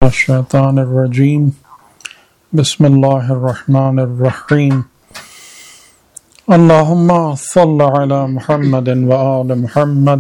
الشیطان الرجیم بسم اللہ الرحمن الرحیم اللہم صل علی محمد وآل محمد۔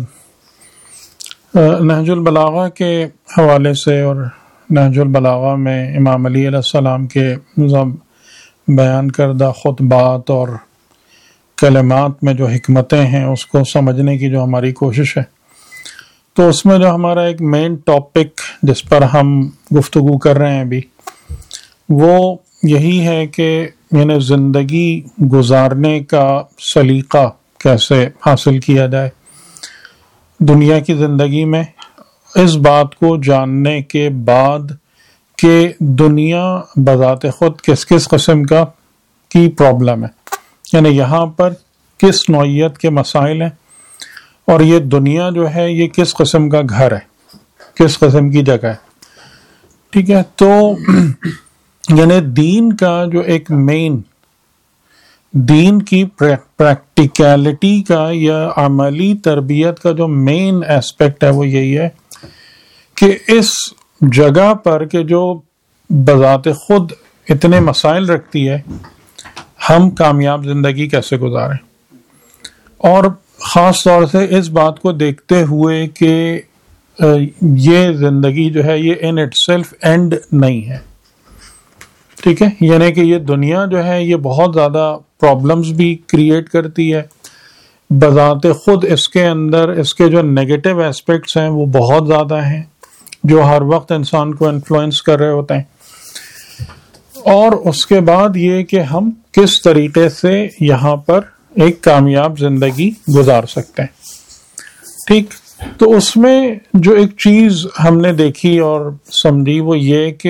نہج البلاغہ کے حوالے سے اور نہج البلاغہ میں امام علی علیہ السلام کے بیان کردہ خطبات اور کلمات میں جو حکمتیں ہیں اس کو سمجھنے کی جو ہماری کوشش ہے، تو اس میں جو ہمارا ایک مین ٹاپک جس پر ہم گفتگو کر رہے ہیں ابھی، وہ یہی ہے کہ یعنی زندگی گزارنے کا سلیقہ کیسے حاصل کیا جائے دنیا کی زندگی میں، اس بات کو جاننے کے بعد کہ دنیا بذات خود کس کس قسم کی پرابلم ہے، یعنی یہاں پر کس نوعیت کے مسائل ہیں، اور یہ دنیا جو ہے یہ کس قسم کا گھر ہے، کس قسم کی جگہ ہے۔ ٹھیک ہے، تو یعنی دین کا جو ایک مین دین کی پریکٹیکلٹی کا یا عملی تربیت کا جو مین ایسپیکٹ ہے وہ یہی ہے کہ اس جگہ پر کہ جو بذات خود اتنے مسائل رکھتی ہے، ہم کامیاب زندگی کیسے گزاریں، اور خاص طور سے اس بات کو دیکھتے ہوئے کہ یہ زندگی جو ہے یہ ان اٹ سیلف اینڈ نہیں ہے۔ ٹھیک ہے، یعنی کہ یہ دنیا جو ہے یہ بہت زیادہ پرابلمز بھی کریٹ کرتی ہے، بذات خود اس کے اندر اس کے جو نیگیٹو ایسپیکٹس ہیں وہ بہت زیادہ ہیں جو ہر وقت انسان کو انفلوئنس کر رہے ہوتے ہیں، اور اس کے بعد یہ کہ ہم کس طریقے سے یہاں پر ایک کامیاب زندگی گزار سکتے ہیں۔ ٹھیک، تو اس میں جو ایک چیز ہم نے دیکھی اور سمجھی وہ یہ کہ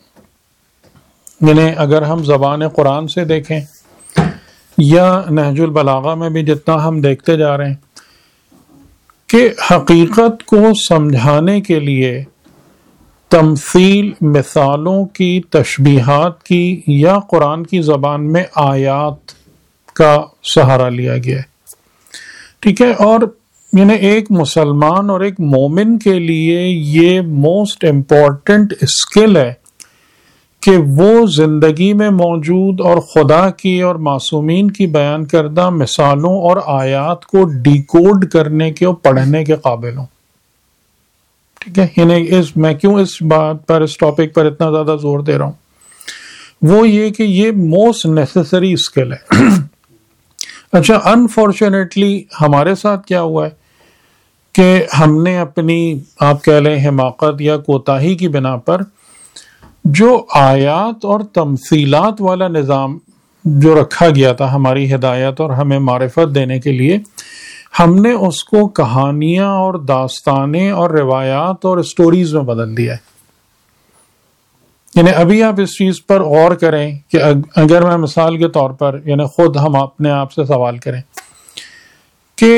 یعنی اگر ہم زبان قرآن سے دیکھیں یا نہج البلاغہ میں بھی جتنا ہم دیکھتے جا رہے ہیں کہ حقیقت کو سمجھانے کے لیے تمثیل، مثالوں کی، تشبیہات کی یا قرآن کی زبان میں آیات کا سہارا لیا گیا ہے۔ ٹھیک ہے، اور یعنی ایک مسلمان اور ایک مومن کے لیے یہ موسٹ امپورٹنٹ اسکل ہے کہ وہ زندگی میں موجود اور خدا کی اور معصومین کی بیان کردہ مثالوں اور آیات کو ڈیکوڈ کرنے کے اور پڑھنے کے قابل ہوں۔ ٹھیک ہے، یعنی میں کیوں اس بات پر، اس ٹاپک پر اتنا زیادہ زور دے رہا ہوں، وہ یہ کہ یہ موسٹ نیسیسری اسکل ہے۔ اچھا، انفارچونیٹلی ہمارے ساتھ کیا ہوا ہے کہ ہم نے اپنی، آپ کہہ لیں، حماقت یا کوتاہی کی بنا پر جو آیات اور تمثیلات والا نظام جو رکھا گیا تھا ہماری ہدایت اور ہمیں معرفت دینے کے لیے، ہم نے اس کو کہانیاں اور داستانیں اور روایات اور اسٹوریز میں بدل دیا ہے۔ یعنی ابھی آپ اس چیز پر غور کریں کہ اگر میں مثال کے طور پر یعنی خود ہم اپنے آپ سے سوال کریں کہ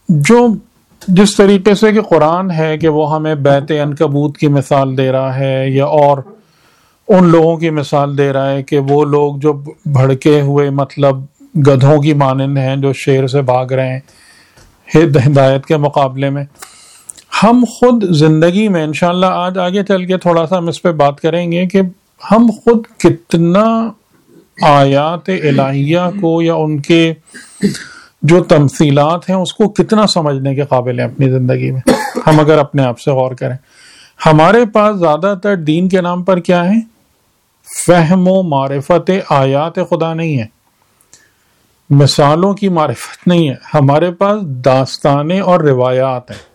جس طریقے سے کہ قرآن ہے کہ وہ ہمیں بیت عنکبوت کی مثال دے رہا ہے یا اور ان لوگوں کی مثال دے رہا ہے کہ وہ لوگ جو بھڑکے ہوئے مطلب گدھوں کی مانند ہیں جو شیر سے بھاگ رہے ہیں ہدایت کے مقابلے میں، ہم خود زندگی میں انشاءاللہ آج آگے چل کے تھوڑا سا ہم اس پہ بات کریں گے کہ ہم خود کتنا آیات الہیہ کو یا ان کے جو تمثیلات ہیں اس کو کتنا سمجھنے کے قابل ہیں اپنی زندگی میں۔ ہم اگر اپنے آپ سے غور کریں، ہمارے پاس زیادہ تر دین کے نام پر کیا ہے؟ فہم و معرفت آیات خدا نہیں ہے، مثالوں کی معرفت نہیں ہے، ہمارے پاس داستانیں اور روایات ہیں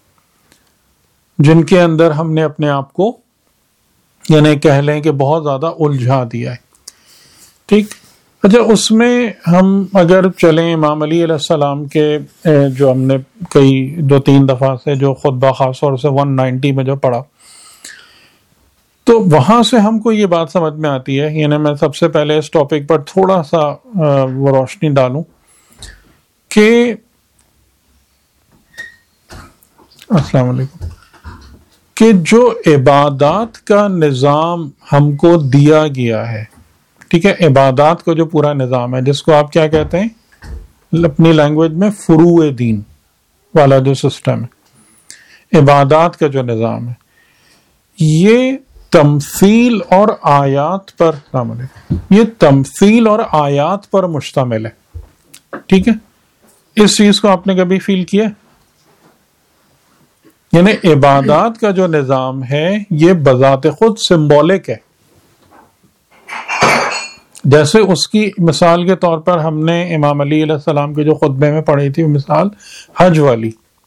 جن کے اندر ہم نے اپنے آپ کو یعنی کہہ لیں کہ بہت زیادہ الجھا دیا ہے۔ ٹھیک، اچھا، اس میں ہم اگر چلیں امام علی علیہ السلام کے جو ہم نے کئی 2-3 دفعہ سے جو خطبہ خاص طور سے 190 میں جو پڑھا، تو وہاں سے ہم کو یہ بات سمجھ میں آتی ہے، یعنی میں سب سے پہلے اس ٹاپک پر تھوڑا سا وہ روشنی ڈالوں کہ السلام علیکم، کہ جو عبادات کا نظام ہم کو دیا گیا ہے، ٹھیک ہے، عبادات کا جو پورا نظام ہے جس کو آپ کیا کہتے ہیں اپنی لینگویج میں فروع دین والا جو سسٹم ہے، عبادات کا جو نظام ہے، یہ تمثیل اور آیات پر، السلام علیکم، یہ تمثیل اور آیات پر مشتمل ہے، ٹھیک ہے؟ اس چیز کو آپ نے کبھی فیل کیا؟ یعنی عبادات کا جو نظام ہے یہ بذات خود سمبولک ہے. جیسے اس کی مثال کے طور پر ہم نے امام علی علیہ السلام کے جو خطبے میں پڑھی تھی مثال حج والی،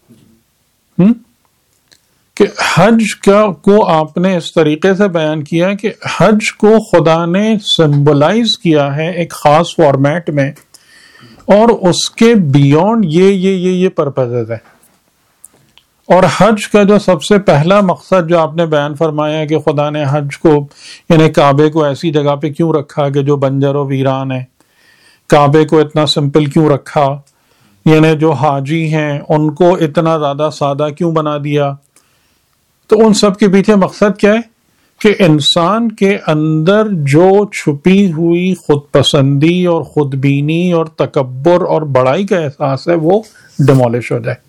کہ حج کو آپ نے اس طریقے سے بیان کیا کہ حج کو خدا نے سمبلائز کیا ہے ایک خاص فارمیٹ میں، اور اس کے بیونڈ یہ پرپزز ہے. اور حج کا جو سب سے پہلا مقصد جو آپ نے بیان فرمایا کہ خدا نے حج کو، یعنی کعبے کو ایسی جگہ پہ کیوں رکھا کہ جو بنجر و ویران ہے، کعبے کو اتنا سمپل کیوں رکھا، یعنی جو حاجی ہیں ان کو اتنا زیادہ سادہ کیوں بنا دیا. تو ان سب کے پیچھے مقصد کیا ہے کہ انسان کے اندر جو چھپی ہوئی خود پسندی اور خود بینی اور تکبر اور بڑائی کا احساس ہے وہ ڈیمولش ہو جائے.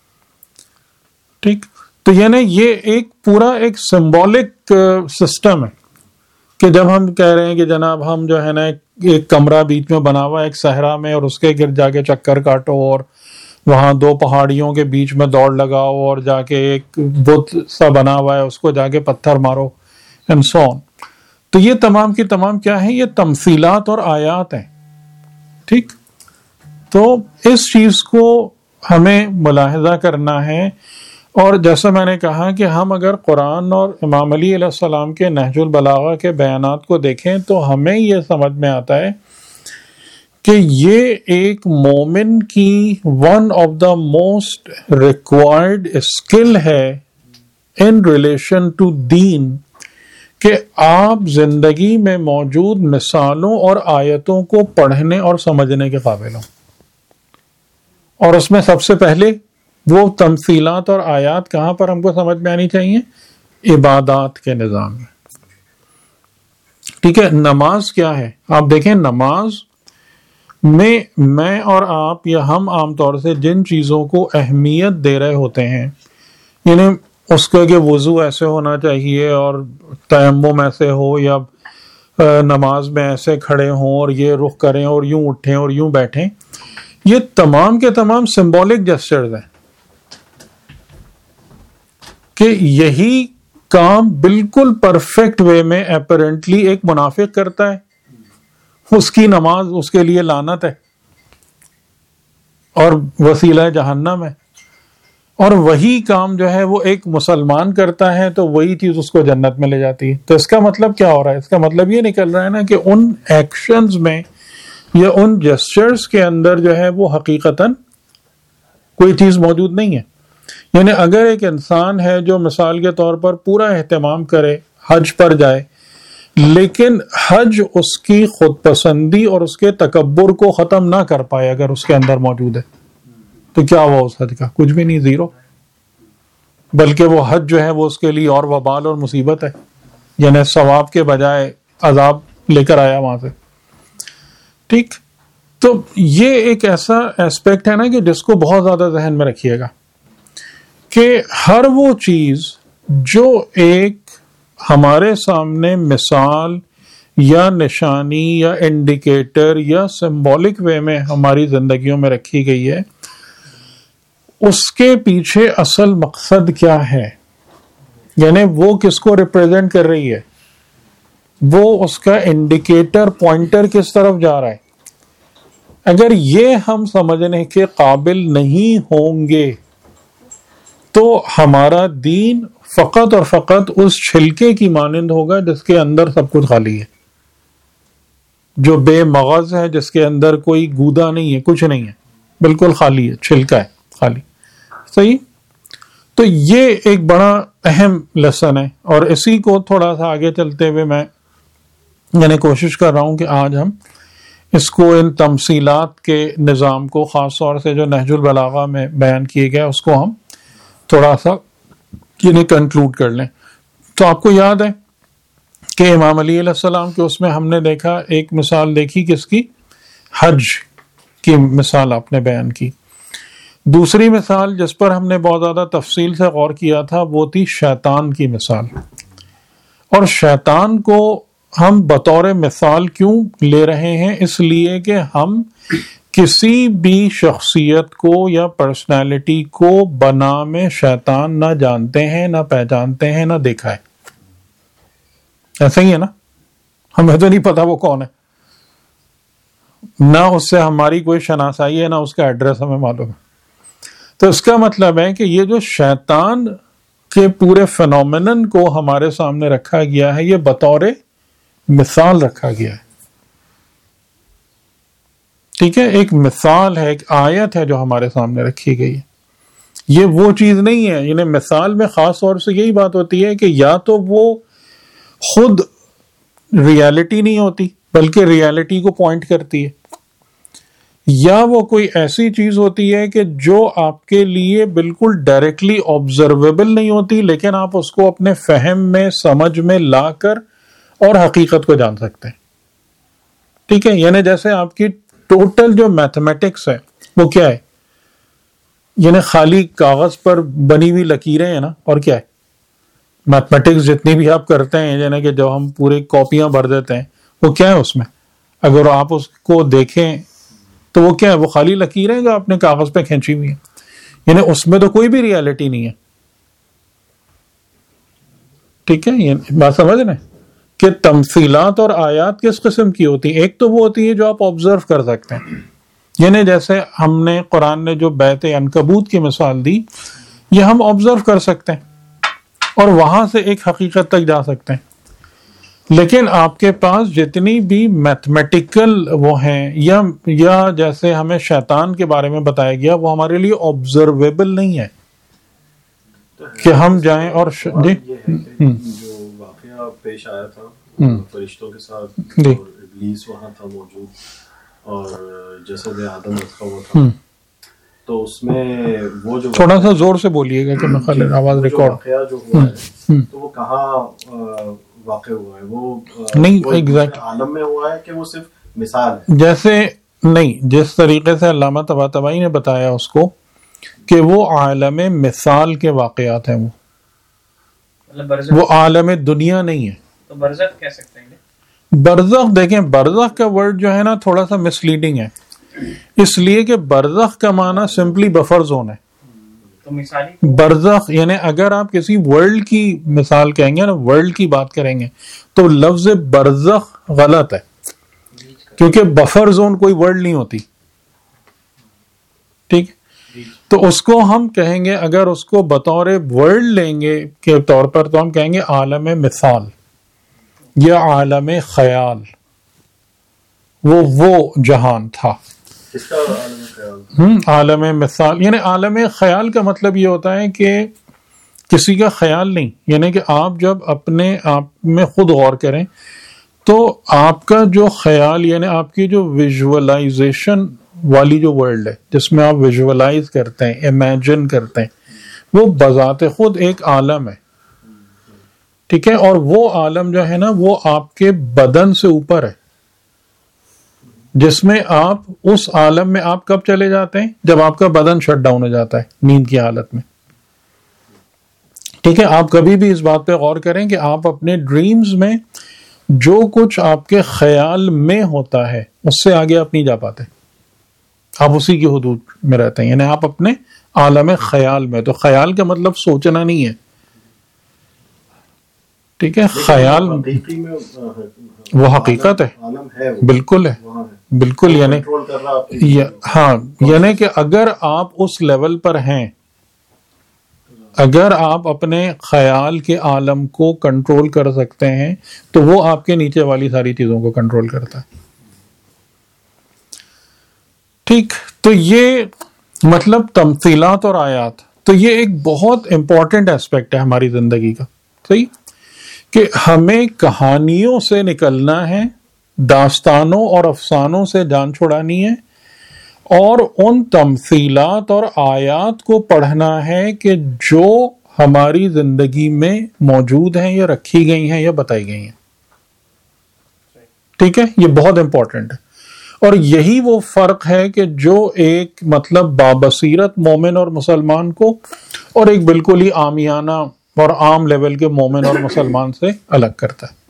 ٹھیک، تو یعنی یہ ایک پورا ایک سمبولک سسٹم ہے کہ جب ہم کہہ رہے ہیں کہ جناب ہم جو ہے نا ایک کمرہ بیچ میں بنا ہوا ہے ایک صحرا میں، اور اس کے گرد جا کے چکر کاٹو اور وہاں دو پہاڑیوں کے بیچ میں دوڑ لگاؤ اور جا کے ایک بت سا بنا ہوا ہے اس کو جا کے پتھر مارو اینڈ سو آن. تو یہ تمام کی تمام کیا ہیں؟ یہ تمثیلات اور آیات ہیں. ٹھیک، تو اس چیز کو ہمیں ملاحظہ کرنا ہے. اور جیسا میں نے کہا کہ ہم اگر قرآن اور امام علی علیہ السلام کے نہج البلاغہ کے بیانات کو دیکھیں تو ہمیں یہ سمجھ میں آتا ہے کہ یہ ایک مومن کی one of the most required skill ہے ان ریلیشن ٹو دین، کہ آپ زندگی میں موجود مثالوں اور آیتوں کو پڑھنے اور سمجھنے کے قابل ہوں. اور اس میں سب سے پہلے وہ تمثیلات اور آیات کہاں پر ہم کو سمجھ میں آنی چاہیے؟ عبادات کے نظام میں. ٹھیک ہے، نماز کیا ہے؟ آپ دیکھیں نماز میں اور آپ یا ہم عام طور سے جن چیزوں کو اہمیت دے رہے ہوتے ہیں، یعنی اس کا کہ وضو ایسے ہونا چاہیے اور تیمم ایسے ہو، یا نماز میں ایسے کھڑے ہوں اور یہ رخ کریں اور یوں اٹھیں اور یوں بیٹھیں، یہ تمام کے تمام سمبولک جسچرز ہیں کہ یہی کام بالکل پرفیکٹ وے میں اپیرنٹلی ایک منافق کرتا ہے، اس کی نماز اس کے لیے لعنت ہے اور وسیلہ جہنم ہے. اور وہی کام جو ہے وہ ایک مسلمان کرتا ہے تو وہی چیز اس کو جنت میں لے جاتی ہے. تو اس کا مطلب کیا ہو رہا ہے؟ اس کا مطلب یہ نکل رہا ہے نا کہ ان ایکشنز میں یا ان جسچرز کے اندر جو ہے وہ حقیقتاً کوئی چیز موجود نہیں ہے. یعنی اگر ایک انسان ہے جو مثال کے طور پر پورا اہتمام کرے، حج پر جائے، لیکن حج اس کی خود پسندی اور اس کے تکبر کو ختم نہ کر پائے اگر اس کے اندر موجود ہے، تو کیا ہوا اس حج کا؟ کچھ بھی نہیں، زیرو. بلکہ وہ حج جو ہے وہ اس کے لیے اور وبال اور مصیبت ہے، یعنی ثواب کے بجائے عذاب لے کر آیا وہاں سے. ٹھیک، تو یہ ایک ایسا ایسپیکٹ ہے نا کہ جس کو بہت زیادہ ذہن میں رکھیے گا کہ ہر وہ چیز جو ایک ہمارے سامنے مثال یا نشانی یا انڈیکیٹر یا سمبولک وے میں ہماری زندگیوں میں رکھی گئی ہے، اس کے پیچھے اصل مقصد کیا ہے، یعنی وہ کس کو ریپریزنٹ کر رہی ہے، وہ اس کا انڈیکیٹر پوائنٹر کس طرف جا رہا ہے. اگر یہ ہم سمجھنے کے قابل نہیں ہوں گے تو ہمارا دین فقط اور فقط اس چھلکے کی مانند ہوگا جس کے اندر سب کچھ خالی ہے، جو بے مغز ہے، جس کے اندر کوئی گودا نہیں ہے، کچھ نہیں ہے، بالکل خالی ہے، چھلکا ہے خالی. صحیح. تو یہ ایک بڑا اہم لیسن ہے، اور اسی کو تھوڑا سا آگے چلتے ہوئے میں یعنی کوشش کر رہا ہوں کہ آج ہم اس کو ان تمثیلات کے نظام کو، خاص طور سے جو نہج البلاغہ میں بیان کیے گئے اس کو ہم تھوڑا سا یعنی کنکلوڈ کر لیں. تو آپ کو یاد ہے کہ امام علی علیہ السلام کے اس میں ہم نے دیکھا ایک مثال دیکھی کس کی؟ حج کی مثال آپ نے بیان کی. دوسری مثال جس پر ہم نے بہت زیادہ تفصیل سے غور کیا تھا وہ تھی شیطان کی مثال. اور شیطان کو ہم بطور مثال کیوں لے رہے ہیں؟ اس لیے کہ ہم کسی بھی شخصیت کو یا پرسنالٹی کو بنام شیطان نہ جانتے ہیں، نہ پہچانتے ہیں، نہ دیکھا ہے. ایسا ہی ہے نا؟ ہمیں تو نہیں پتا وہ کون ہے، نہ اس سے ہماری کوئی شناسائی ہے، نہ اس کا ایڈریس ہمیں معلوم ہے. تو اس کا مطلب ہے کہ یہ جو شیطان کے پورے فینومینن کو ہمارے سامنے رکھا گیا ہے، یہ بطور مثال رکھا گیا ہے. ٹھیک ہے، ایک مثال ہے، ایک آیت ہے جو ہمارے سامنے رکھی گئی ہے. یہ وہ چیز نہیں ہے. یعنی مثال میں خاص طور سے یہی بات ہوتی ہے کہ یا تو وہ خود ریالٹی نہیں ہوتی بلکہ ریالٹی کو پوائنٹ کرتی ہے، یا وہ کوئی ایسی چیز ہوتی ہے کہ جو آپ کے لیے بالکل ڈائریکٹلی آبزرویبل نہیں ہوتی، لیکن آپ اس کو اپنے فہم میں، سمجھ میں لا کر اور حقیقت کو جان سکتے ہیں. ٹھیک ہے، یعنی جیسے آپ کی ٹوٹل جو میتھمیٹکس ہے وہ کیا ہے؟ یعنی خالی کاغذ پر بنی ہوئی لکیریں ہیں نا، اور کیا ہے؟ میتھمیٹکس جتنی بھی آپ کرتے ہیں، یعنی کہ جو ہم پوری کاپیاں بھر دیتے ہیں، وہ کیا ہے اس میں؟ اگر آپ اس کو دیکھیں تو وہ کیا ہے؟ وہ خالی لکیریں جو آپ نے کاغذ پہ کھینچی ہوئی ہیں. یعنی اس میں تو کوئی بھی ریالٹی نہیں ہے. ٹھیک ہے، یہ بات سمجھ رہے ہیں کہ تمثیلات اور آیات کس قسم کی ہوتی ہیں؟ ایک تو وہ ہوتی ہے جو آپ آبزرو کر سکتے ہیں، یعنی جیسے ہم نے قرآن نے جو بیت عنکبوت کی مثال دی، یہ ہم آبزرو کر سکتے ہیں اور وہاں سے ایک حقیقت تک جا سکتے ہیں. لیکن آپ کے پاس جتنی بھی میتھمیٹیکل وہ ہیں، یا جیسے ہمیں شیطان کے بارے میں بتایا گیا، وہ ہمارے لیے آبزرویبل نہیں ہے کہ ہم جائیں اور جی جو واقعہ پیش آیا تھا فرشتوں کے ساتھ، اور ابلیس وہاں تھا موجود اور جسد آدم رکھا ہوا تھا، تو اس میں وہ جو تھوڑا سا زور سے بولیے گا کہ میں خالی آواز ریکارڈ. واقعہ جو ہوا ہے تو وہ کہاں واقع ہوا ہے؟ وہ نہیں ایگزیکٹ عالم میں ہوا ہے کہ وہ صرف مثال ہے؟ جیسے نہیں، جس طریقے سے علامہ طباطبائی نے بتایا اس کو کہ وہ عالم مثال کے واقعات ہیں، وہ عالم دنیا نہیں ہے. تو برزخ کہہ سکتے ہیں؟ برزخ دیکھیں، برزخ کا ورڈ جو ہے نا تھوڑا سا مس لیڈنگ ہے، اس لیے کہ برزخ کا معنی سمپلی بفر زون ہے. تو مثالی برزخ یعنی اگر آپ کسی ورلڈ کی مثال کہیں گے نا، ورلڈ کی بات کریں گے، تو لفظ برزخ غلط ہے، کیونکہ بفر زون کوئی ورلڈ نہیں ہوتی. ٹھیک، تو اس کو ہم کہیں گے، اگر اس کو بطور ورلڈ لیں گے کے طور پر، تو ہم کہیں گے عالم مثال یا عالم خیال. وہ جہان تھا. اس کا عالم خیال عالم مثال یعنی عالم خیال کا مطلب یہ ہوتا ہے کہ کسی کا خیال نہیں، یعنی کہ آپ جب اپنے آپ میں خود غور کریں تو آپ کا جو خیال، یعنی آپ کی جو ویژولائزیشن والی جو ورلڈ ہے، جس میں آپ ویژولائز کرتے ہیں، امیجن کرتے ہیں، وہ بذات خود ایک عالم ہے. ٹھیک ہے، اور وہ عالم جو ہے نا وہ آپ کے بدن سے اوپر ہے، جس میں آپ اس عالم میں آپ کب چلے جاتے ہیں؟ جب آپ کا بدن شٹ ڈاؤن ہو جاتا ہے نیند کی حالت میں. ٹھیک ہے، آپ کبھی بھی اس بات پہ غور کریں کہ آپ اپنے ڈریمز میں جو کچھ آپ کے خیال میں ہوتا ہے اس سے آگے آپ نہیں جا پاتے، آپ اسی کی حدود میں رہتے ہیں، یعنی آپ اپنے عالم خیال میں. تو خیال کا مطلب سوچنا نہیں ہے. ٹھیک ہے، خیال وہ حقیقت ہے، بالکل ہے، بالکل. یعنی ہاں، یعنی کہ اگر آپ اس لیول پر ہیں، اگر آپ اپنے خیال کے عالم کو کنٹرول کر سکتے ہیں تو وہ آپ کے نیچے والی ساری چیزوں کو کنٹرول کرتا ہے. ٹھیک، تو یہ مطلب تمثیلات اور آیات، تو یہ ایک بہت امپورٹنٹ ایسپیکٹ ہے ہماری زندگی کا. صحیح، کہ ہمیں کہانیوں سے نکلنا ہے، داستانوں اور افسانوں سے جان چھڑانی ہے، اور ان تمثیلات اور آیات کو پڑھنا ہے کہ جو ہماری زندگی میں موجود ہیں یا رکھی گئی ہیں یا بتائی گئی ہیں. ٹھیک ہے، یہ بہت امپورٹنٹ ہے. اور یہی وہ فرق ہے کہ جو ایک مطلب بابصیرت مومن اور مسلمان کو اور ایک بالکل ہی عامیانہ اور عام لیول کے مومن اور مسلمان سے الگ کرتا ہے.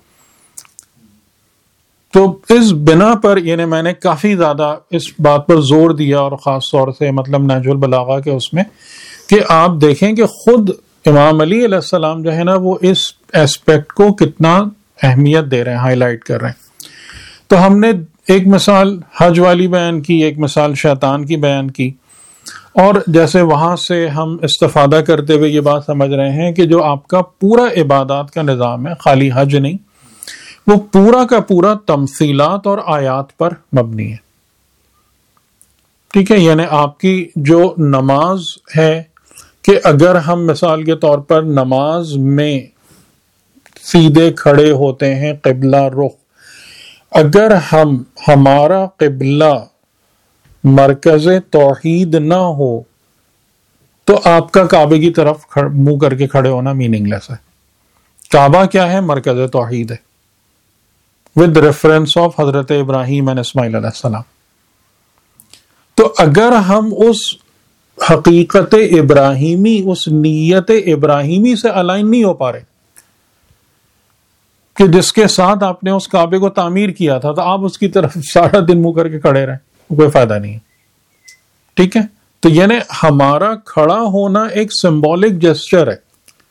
تو اس بنا پر یعنی میں نے کافی زیادہ اس بات پر زور دیا، اور خاص طور سے مطلب نہج البلاغہ کے اس میں، کہ آپ دیکھیں کہ خود امام علی علیہ السلام جو ہے نا وہ اس ایسپیکٹ کو کتنا اہمیت دے رہے ہیں، ہائی لائٹ کر رہے ہیں. تو ہم نے ایک مثال حج والی بیان کی، ایک مثال شیطان کی بیان کی، اور جیسے وہاں سے ہم استفادہ کرتے ہوئے یہ بات سمجھ رہے ہیں کہ جو آپ کا پورا عبادات کا نظام ہے، خالی حج نہیں، وہ پورا کا پورا تمثیلات اور آیات پر مبنی ہے. ٹھیک ہے، یعنی آپ کی جو نماز ہے، کہ اگر ہم مثال کے طور پر نماز میں سیدھے کھڑے ہوتے ہیں قبلہ رخ، اگر ہمارا قبلہ مرکز توحید نہ ہو تو آپ کا کعبے کی طرف منہ کر کے کھڑے ہونا میننگ لیس ہے. کعبہ کیا ہے؟ مرکز توحید ہے، ود ریفرنس آف حضرت ابراہیم اینڈ اسماعیل علیہ السلام. تو اگر ہم اس حقیقت ابراہیمی، اس نیت ابراہیمی سے الائن نہیں ہو پا رہے کہ جس کے ساتھ آپ نے اس کعبے کو تعمیر کیا تھا، تو آپ اس کی طرف سارا دن منہ کر کے کھڑے رہیں، کوئی فائدہ نہیں ہے. ٹھیک ہے، تو یعنی ہمارا کھڑا ہونا ایک سمبولک جیسچر ہے.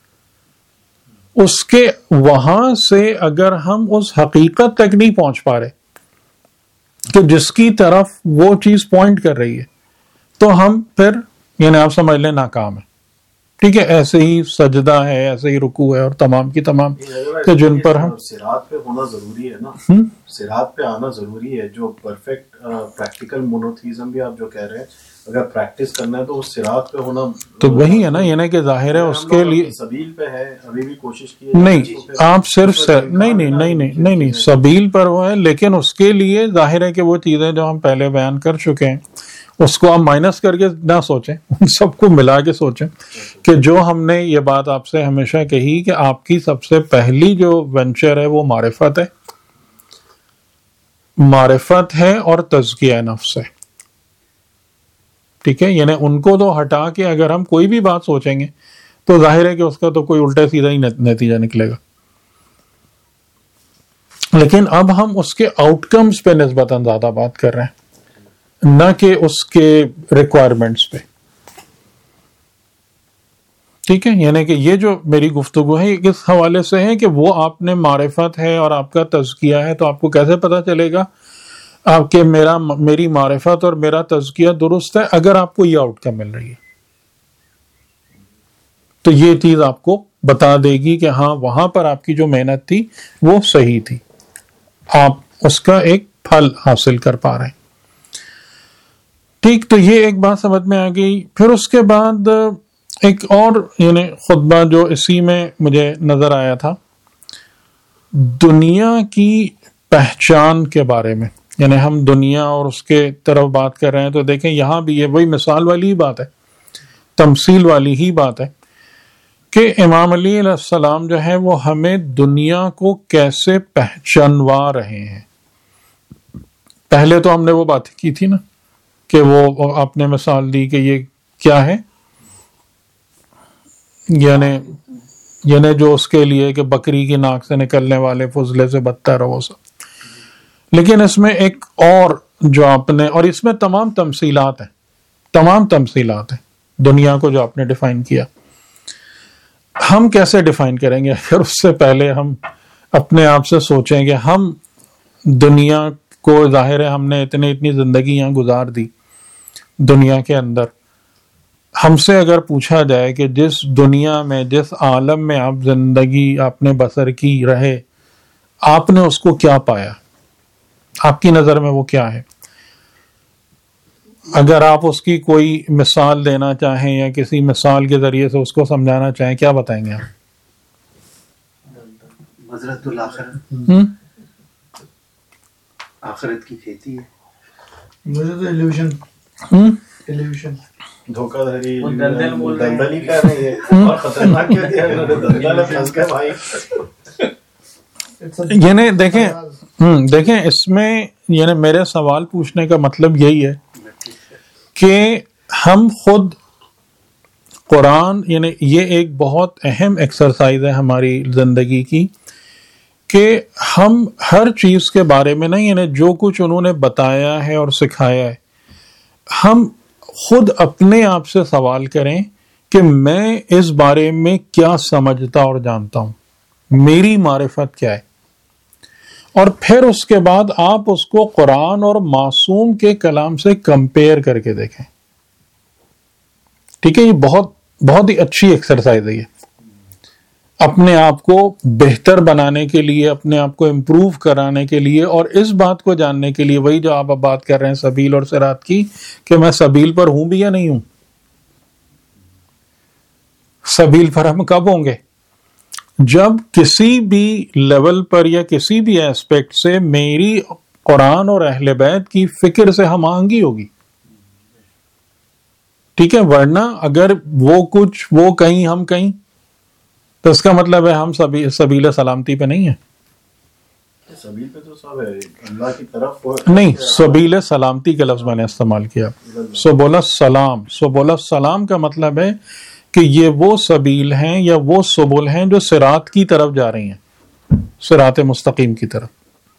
اس کے وہاں سے اگر ہم اس حقیقت تک نہیں پہنچ پا رہے کہ جس کی طرف وہ چیز پوائنٹ کر رہی ہے، تو ہم پھر یعنی آپ سمجھ لیں ناکام ہے. ٹھیک ہے، ایسے ہی سجدہ ہے، ایسے ہی رکوع ہے، اور تمام کی تمام کہ جن پر ہم صراط پہ ہونا ضروری ہے نا، صراط پہ آنا ضروری ہے. جو پرفیکٹ پریکٹیکل مونوتھیزم بھی آپ جو کہہ رہے ہیں، اگر پریکٹس کرنا ہے تو اس صراط پہ ہونا تو وہی ہے نا، یعنی کہ ظاہر ہے اس کے لیے سبیل پہ ہے. ابھی بھی کوشش کی نہیں، آپ صرف نہیں سبیل پر وہ ہے، لیکن اس کے لیے ظاہر ہے کہ وہ چیزیں جو ہم پہلے بیان کر چکے ہیں اس کو آپ مائنس کر کے نہ سوچیں، ان سب کو ملا کے سوچیں کہ جو ہم نے یہ بات آپ سے ہمیشہ کہی کہ آپ کی سب سے پہلی جو وینچر ہے وہ معرفت ہے اور تزکیہ نفس ہے. ٹھیک ہے، یعنی ان کو تو ہٹا کے اگر ہم کوئی بھی بات سوچیں گے تو ظاہر ہے کہ اس کا تو کوئی الٹا سیدھا ہی نتیجہ نکلے گا. لیکن اب ہم اس کے آؤٹ کمز پہ نسبتاً زیادہ بات کر رہے ہیں، نہ کہ اس کے ریکوائرمنٹس پہ. ٹھیک ہے، یعنی کہ یہ جو میری گفتگو ہے اس حوالے سے ہے کہ وہ آپ نے معرفت ہے اور آپ کا تزکیہ ہے، تو آپ کو کیسے پتا چلے گا آپ کے میری معرفت اور میرا تزکیہ درست ہے؟ اگر آپ کو یہ آؤٹ کم مل رہی ہے تو یہ چیز آپ کو بتا دے گی کہ ہاں وہاں پر آپ کی جو محنت تھی وہ صحیح تھی، آپ اس کا ایک پھل حاصل کر پا رہے ہیں. ٹھیک، تو یہ ایک بات سمجھ میں آ گئی. پھر اس کے بعد ایک اور یعنی خطبہ جو اسی میں مجھے نظر آیا تھا، دنیا کی پہچان کے بارے میں. یعنی ہم دنیا اور اس کے طرف بات کر رہے ہیں، تو دیکھیں یہاں بھی یہ وہی مثال والی ہی بات ہے، تمثیل والی ہی بات ہے کہ امام علی علیہ السلام جو ہے وہ ہمیں دنیا کو کیسے پہچانوا رہے ہیں. پہلے تو ہم نے وہ بات کی تھی نا کہ وہ آپ نے مثال دی کہ یہ کیا ہے، یعنی جو اس کے لیے کہ بکری کی ناک سے نکلنے والے فضلے سے بدتر ہو وہ سب. لیکن اس میں ایک اور جو آپ نے، اور اس میں تمام تمثیلات ہیں دنیا کو جو آپ نے ڈیفائن کیا. ہم کیسے ڈیفائن کریں گے؟ پھر اس سے پہلے ہم اپنے آپ سے سوچیں کہ ہم دنیا کو، ظاہر ہے ہم نے اتنی زندگیاں گزار دی دنیا کے اندر، ہم سے اگر پوچھا جائے کہ جس دنیا میں، جس عالم میں آپ زندگی آپ نے بسر کی رہے، آپ نے اس کو کیا پایا؟ آپ کی نظر میں وہ کیا ہے؟ اگر آپ اس کی کوئی مثال دینا چاہیں یا کسی مثال کے ذریعے سے اس کو سمجھانا چاہیں، کیا بتائیں گے آپ؟ حضرت آخرت کی کھیتی ہے. مجھے تو ایلیویشن دھوکہ دھڑی دلدلی کر رہی ہے اور خطرناک کہتی ہے دلدل پھنس کے بھائی. یعنی دیکھیں اس میں یعنی میرے سوال پوچھنے کا مطلب یہی ہے کہ ہم خود قرآن یعنی یہ ایک بہت اہم ایکسرسائز ہے ہماری زندگی کی کہ ہم ہر چیز کے بارے میں نہیں، یعنی جو کچھ انہوں نے بتایا ہے اور سکھایا ہے، ہم خود اپنے آپ سے سوال کریں کہ میں اس بارے میں کیا سمجھتا اور جانتا ہوں، میری معرفت کیا ہے، اور پھر اس کے بعد آپ اس کو قرآن اور معصوم کے کلام سے کمپیئر کر کے دیکھیں. ٹھیک ہے، یہ بہت ہی اچھی ایکسرسائز ہے یہ، اپنے آپ کو بہتر بنانے کے لیے، اپنے آپ کو امپروو کرانے کے لیے، اور اس بات کو جاننے کے لیے، وہی جو آپ اب بات کر رہے ہیں سبیل اور صراط کی، کہ میں سبیل پر ہوں بھی یا نہیں ہوں. سبیل پر ہم کب ہوں گے؟ جب کسی بھی لیول پر یا کسی بھی ایسپیکٹ سے میری قرآن اور اہل بیت کی فکر سے ہم آہنگی ہوگی. ٹھیک ہے، ورنہ اگر وہ کہیں ہم کہیں، تو اس کا مطلب ہے ہم سبیل سلامتی پہ نہیں ہیں. سبیل پہ تو سب ہے، اللہ کی طرف نہیں، سبیل سلامتی کا لفظ میں نے استعمال کیا. سو بولا سلام کا مطلب ہے کہ یہ وہ سبیل ہیں یا وہ سبل ہیں جو صراط کی طرف جا رہی ہیں، صراط مستقیم کی طرف.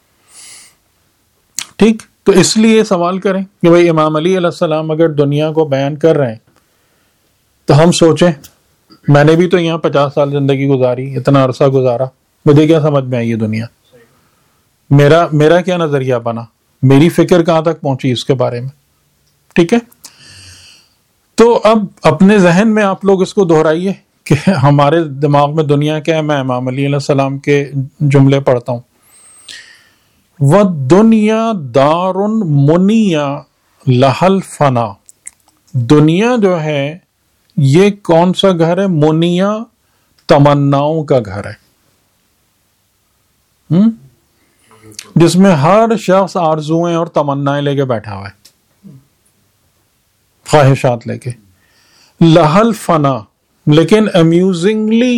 ٹھیک، تو اس لیے سوال کریں کہ بھئی امام علی علیہ السلام اگر دنیا کو بیان کر رہے ہیں تو ہم سوچیں، میں نے بھی تو یہاں 50 سال زندگی گزاری، اتنا عرصہ گزارا، مجھے کیا سمجھ میں آئی یہ دنیا، میرا کیا نظریہ بنا، میری فکر کہاں تک پہنچی اس کے بارے میں. ٹھیک ہے، تو اب اپنے ذہن میں آپ لوگ اس کو دہرائیے کہ ہمارے دماغ میں دنیا کیا ہے. میں امام علی علیہ السلام کے جملے پڑھتا ہوں، وَالدُّنْيَا دَارٌ مُنِيَّا لَهَا الْفَنَا. دنیا جو ہے یہ کون سا گھر ہے؟ منیا، تمناؤں کا گھر ہے، جس میں ہر شخص آرزویں اور تمنائیں لے کے بیٹھا ہوا ہے، خواہشات لے کے. لہل فنا، لیکن امیوزنگلی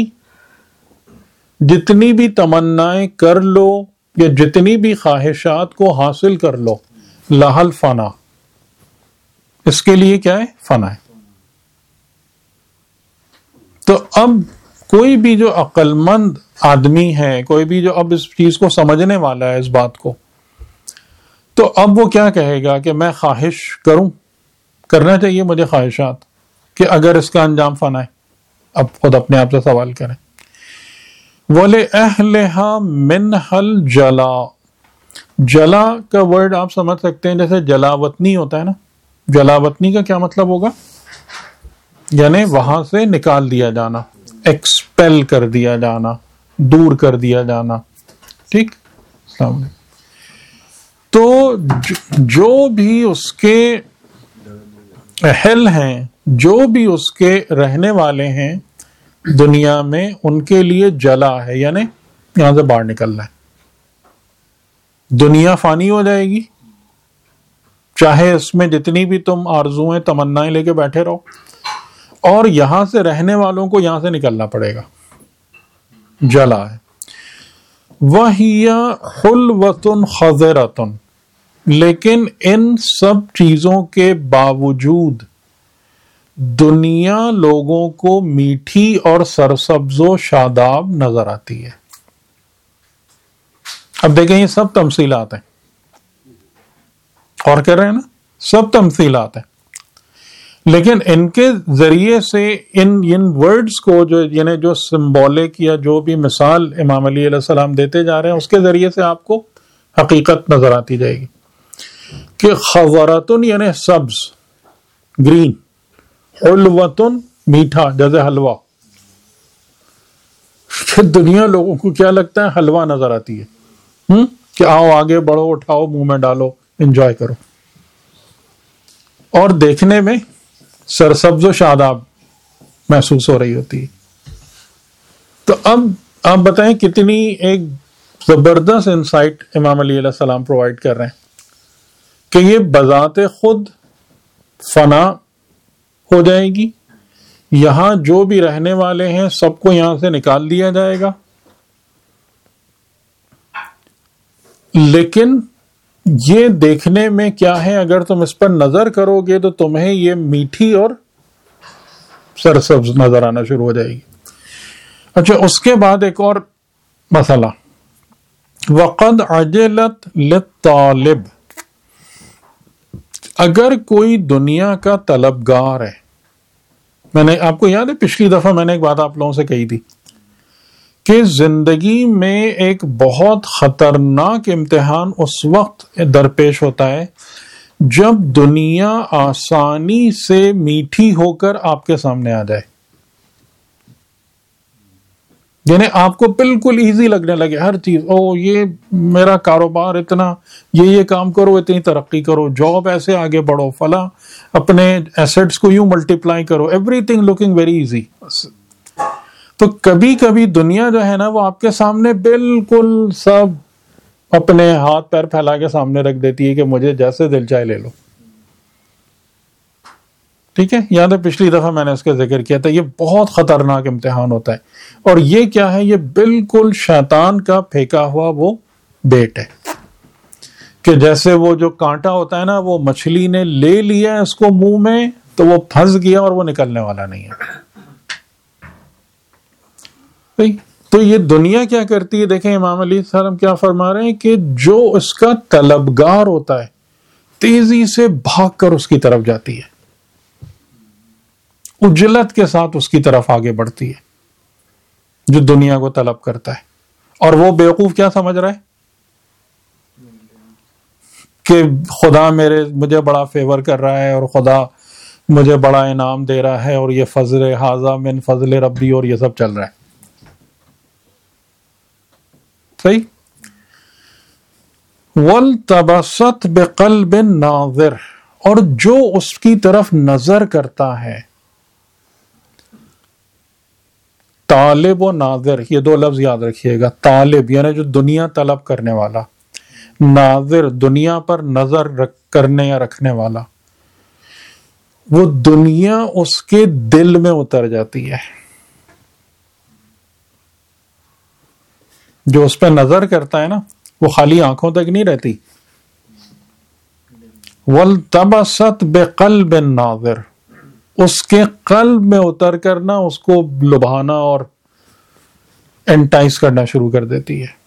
جتنی بھی تمنائیں کر لو یا جتنی بھی خواہشات کو حاصل کر لو، لہل فنا، اس کے لیے کیا ہے؟ فنا ہے. تو اب کوئی بھی جو عقل مند آدمی ہے، کوئی بھی جو اب اس چیز کو سمجھنے والا ہے، اس بات کو، تو اب وہ کیا کہے گا کہ میں خواہش کروں، کرنا چاہیے مجھے خواہشات، کہ اگر اس کا انجام فنا ہے. اب خود اپنے آپ سے سوال کریں. وَلِأَهْلِهَا مِنْهَا الْجَلَا. جلا کا ورڈ آپ سمجھ سکتے ہیں جیسے جلاوطنی ہوتا ہے نا. جلاوطنی کا کیا مطلب ہوگا؟ یعنی وہاں سے نکال دیا جانا، ایکسپیل کر دیا جانا، دور کر دیا جانا. ٹھیک، السلام علیکم. تو جو بھی اس کے اہل ہیں، جو بھی اس کے رہنے والے ہیں دنیا میں، ان کے لیے جلا ہے، یعنی یہاں سے باہر نکلنا ہے. دنیا فانی ہو جائے گی، چاہے اس میں جتنی بھی تم آرزویں تمنائیں لے کے بیٹھے رہو، اور یہاں سے رہنے والوں کو یہاں سے نکلنا پڑے گا. جلا ہے. وَهِيَ حُلْوَةٌ خَضِرَةٌ. لیکن ان سب چیزوں کے باوجود دنیا لوگوں کو میٹھی اور سرسبز و شاداب نظر آتی ہے. اب دیکھیں یہ سب تمثیلات ہیں، اور کہہ رہے ہیں نا، سب تمثیلات ہیں، لیکن ان کے ذریعے سے ان ورڈز کو یعنی جو سمبولک یا جو بھی مثال امام علی علیہ السلام دیتے جا رہے ہیں، اس کے ذریعے سے آپ کو حقیقت نظر آتی جائے گی کہ خضراتن یعنی سبز، گرین، حلوتن میٹھا، جیسے حلوہ. دنیا لوگوں کو کیا لگتا ہے؟ حلوہ نظر آتی ہے، کہ آؤ آگے بڑھو، اٹھاؤ، منہ میں ڈالو، انجوائے کرو، اور دیکھنے میں سرسبز و شاداب محسوس ہو رہی ہوتی ہے. تو اب آپ بتائیں کتنی ایک زبردست انسائٹ امام علی علیہ السلام پرووائڈ کر رہے ہیں کہ یہ بذات خود فنا ہو جائے گی، یہاں جو بھی رہنے والے ہیں سب کو یہاں سے نکال دیا جائے گا، لیکن یہ دیکھنے میں کیا ہے، اگر تم اس پر نظر کرو گے تو تمہیں یہ میٹھی اور سرسبز نظر آنا شروع ہو جائے گی. اچھا اس کے بعد ایک اور مسئلہ، وقد عجلت للطالب، اگر کوئی دنیا کا طلبگار ہے، میں نے آپ کو یاد ہے پچھلی دفعہ میں نے ایک بات آپ لوگوں سے کہی تھی کہ زندگی میں ایک بہت خطرناک امتحان اس وقت درپیش ہوتا ہے جب دنیا آسانی سے میٹھی ہو کر آپ کے سامنے آ جائے، یعنی آپ کو بالکل ایزی لگنے لگے ہر چیز. یہ میرا کاروبار اتنا، یہ کام کرو، اتنی ترقی کرو، جاب ایسے آگے بڑھو، فلاں اپنے ایسٹس کو یوں ملٹیپلائی کرو، everything looking very easy. تو کبھی کبھی دنیا جو ہے نا وہ آپ کے سامنے بالکل سب اپنے ہاتھ پیر پھیلا کے سامنے رکھ دیتی ہے کہ مجھے جیسے دل چاہے لے لو. ٹھیک ہے، یاد ہے پچھلی دفعہ میں نے اس کا ذکر کیا تھا. یہ بہت خطرناک امتحان ہوتا ہے، اور یہ کیا ہے، یہ بالکل شیطان کا پھینکا ہوا وہ بیٹ ہے کہ جیسے وہ جو کانٹا ہوتا ہے نا، وہ مچھلی نے لے لیا اس کو منہ میں تو وہ پھنس گیا اور وہ نکلنے والا نہیں ہے. تو یہ دنیا کیا کرتی ہے، دیکھیں امام علیہ السلام کیا فرما رہے ہیں کہ جو اس کا طلبگار ہوتا ہے تیزی سے بھاگ کر اس کی طرف جاتی ہے، اجلت کے ساتھ اس کی طرف آگے بڑھتی ہے جو دنیا کو طلب کرتا ہے. اور وہ بیوقوف کیا سمجھ رہا ہے کہ خدا مجھے بڑا فیور کر رہا ہے اور خدا مجھے بڑا انعام دے رہا ہے اور یہ فضل ھذا من فضل ربی اور یہ سب چل رہا ہے. صحیح. وَالْتَبَسَتْ بِقَلْبٍ نَاظِرٍ، اور جو اس کی طرف نظر کرتا ہے. طالب و ناظر یہ دو لفظ یاد رکھیے گا. طالب یعنی جو دنیا طلب کرنے والا، ناظر دنیا پر نظر کرنے یا رکھنے والا. وہ دنیا اس کے دل میں اتر جاتی ہے. جو اس پہ نظر کرتا ہے نا وہ خالی آنکھوں تک نہیں رہتی. وَالْتَبَسَتْ بِقَلْبٍ نَاظِرٍ، اس کے قلب میں اتر کر نا اس کو لبھانا اور انٹائز کرنا شروع کر دیتی ہے.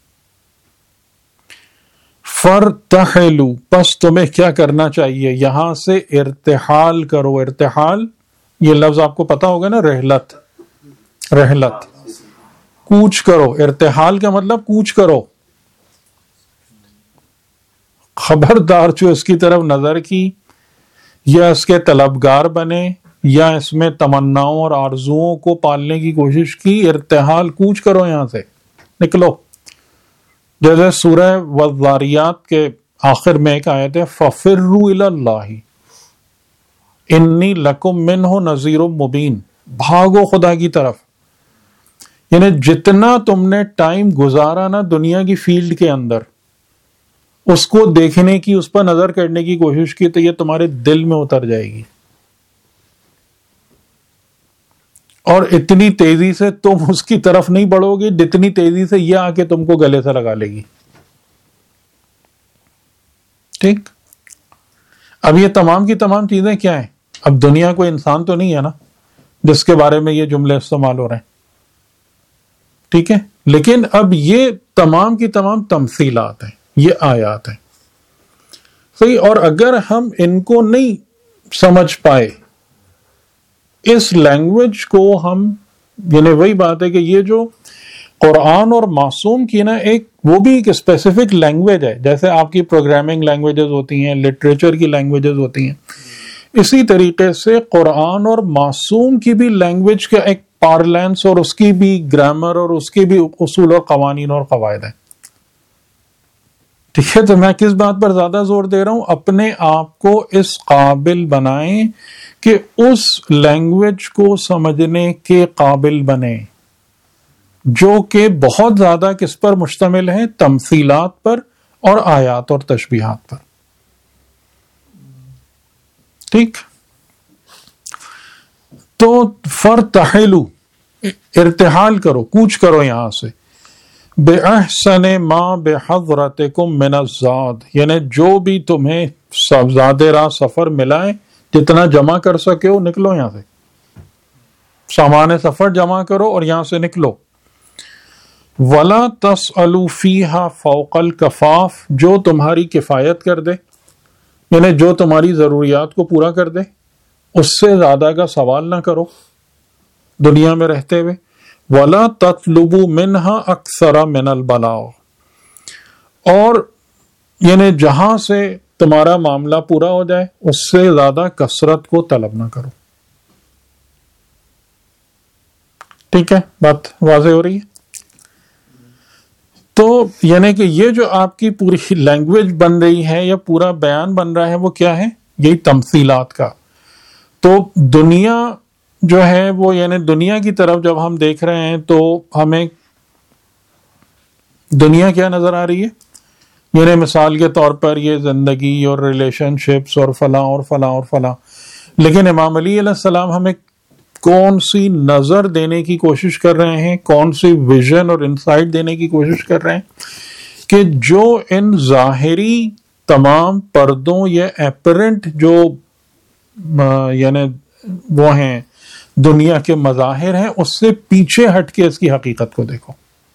فَارْتَحِلُوا، پس تمہیں کیا کرنا چاہیے، یہاں سے ارتحال کرو. ارتحال یہ لفظ آپ کو پتا ہوگا نا، رحلت کوچ کرو. ارتحال کا مطلب کوچ کرو. خبردار جو اس کی طرف نظر کی یا اس کے طلبگار بنے یا اس میں تمناؤں اور آرزوؤں کو پالنے کی کوشش کی، ارتحال کوچ کرو، یہاں سے نکلو. جیسے سورہ والذاریات کے آخر میں ایک آیت ہے، فَفِرُّوا إِلَى اللَّهِ إِنِّي لَكُمْ مِنْهُ نَذِيرٌ مُبِينٌ، بھاگو خدا کی طرف. یعنی جتنا تم نے ٹائم گزارا نا دنیا کی فیلڈ کے اندر اس کو دیکھنے کی، اس پر نظر کرنے کی کوشش کی، تو یہ تمہارے دل میں اتر جائے گی. اور اتنی تیزی سے تم اس کی طرف نہیں بڑھو گے جتنی تیزی سے یہ آ کے تم کو گلے سے لگا لے گی. ٹھیک. اب یہ تمام کی تمام چیزیں کیا ہیں؟ اب دنیا کوئی انسان تو نہیں ہے نا جس کے بارے میں یہ جملے استعمال ہو رہے ہیں. ٹھیک ہے، لیکن اب یہ تمام کی تمام تمثیلات ہیں، یہ آیات ہیں. صحیح. اور اگر ہم ان کو نہیں سمجھ پائے، اس لینگویج کو ہم، یعنی وہی بات ہے کہ یہ جو قرآن اور معصوم کی نا ایک وہ بھی ایک اسپیسیفک لینگویج ہے، جیسے آپ کی پروگرامنگ لینگویجز ہوتی ہیں، لٹریچر کی لینگویجز ہوتی ہیں، اسی طریقے سے قرآن اور معصوم کی بھی لینگویج کا ایک پارلنس اور اس کی بھی گرامر اور اس کی بھی اصول اور قوانین اور قواعد ہیں. ٹھیک ہے. تو میں کس بات پر زیادہ زور دے رہا ہوں، اپنے آپ کو اس قابل بنائیں کہ اس لینگویج کو سمجھنے کے قابل بنیں جو کہ بہت زیادہ کس پر مشتمل ہے، تمثیلات پر اور آیات اور تشبیہات پر. ٹھیک. تو فرتحلوا، ارتحال کرو، کوچ کرو یہاں سے. بِأَحْسَنِ مَا بِحَضْرَتِكُمْ مِنَ الزَّادِ، یعنی جو بھی تمہیں زاد راہ سفر ملا ہے، جتنا جمع کر سکے ہو نکلو یہاں سے. سامان سفر جمع کرو اور یہاں سے نکلو. وَلَا تَسْأَلُوا فِيهَا فَوْقَ الْكَفَافِ، جو تمہاری کفایت کر دے، یعنی جو تمہاری ضروریات کو پورا کر دے، اس سے زیادہ کا سوال نہ کرو دنیا میں رہتے ہوئے. وَلَا تَطْلُبُوا مِنْهَا أَكْثَرَ مِنَ الْبَلَاغِ، اور یعنی جہاں سے تمہارا معاملہ پورا ہو جائے اس سے زیادہ کثرت کو طلب نہ کرو. ٹھیک ہے، بات واضح ہو رہی ہے؟ تو یعنی کہ یہ جو آپ کی پوری لینگویج بن رہی ہے یا پورا بیان بن رہا ہے وہ کیا ہے؟ یہی تمثیلات کا. تو دنیا جو ہے وہ یعنی دنیا کی طرف جب ہم دیکھ رہے ہیں تو ہمیں دنیا کیا نظر آ رہی ہے؟ یعنی مثال کے طور پر یہ زندگی اور ریلیشن شپس اور فلاں اور فلاں اور فلاں. لیکن امام علی علیہ السلام ہمیں کون سی نظر دینے کی کوشش کر رہے ہیں، کون سی ویژن اور انسائٹ دینے کی کوشش کر رہے ہیں کہ جو ان ظاہری تمام پردوں یا ایپرنٹ جو یعنی وہ ہیں دنیا کے مظاہر ہیں اس سے پیچھے ہٹ کے اس کی حقیقت کو دیکھو.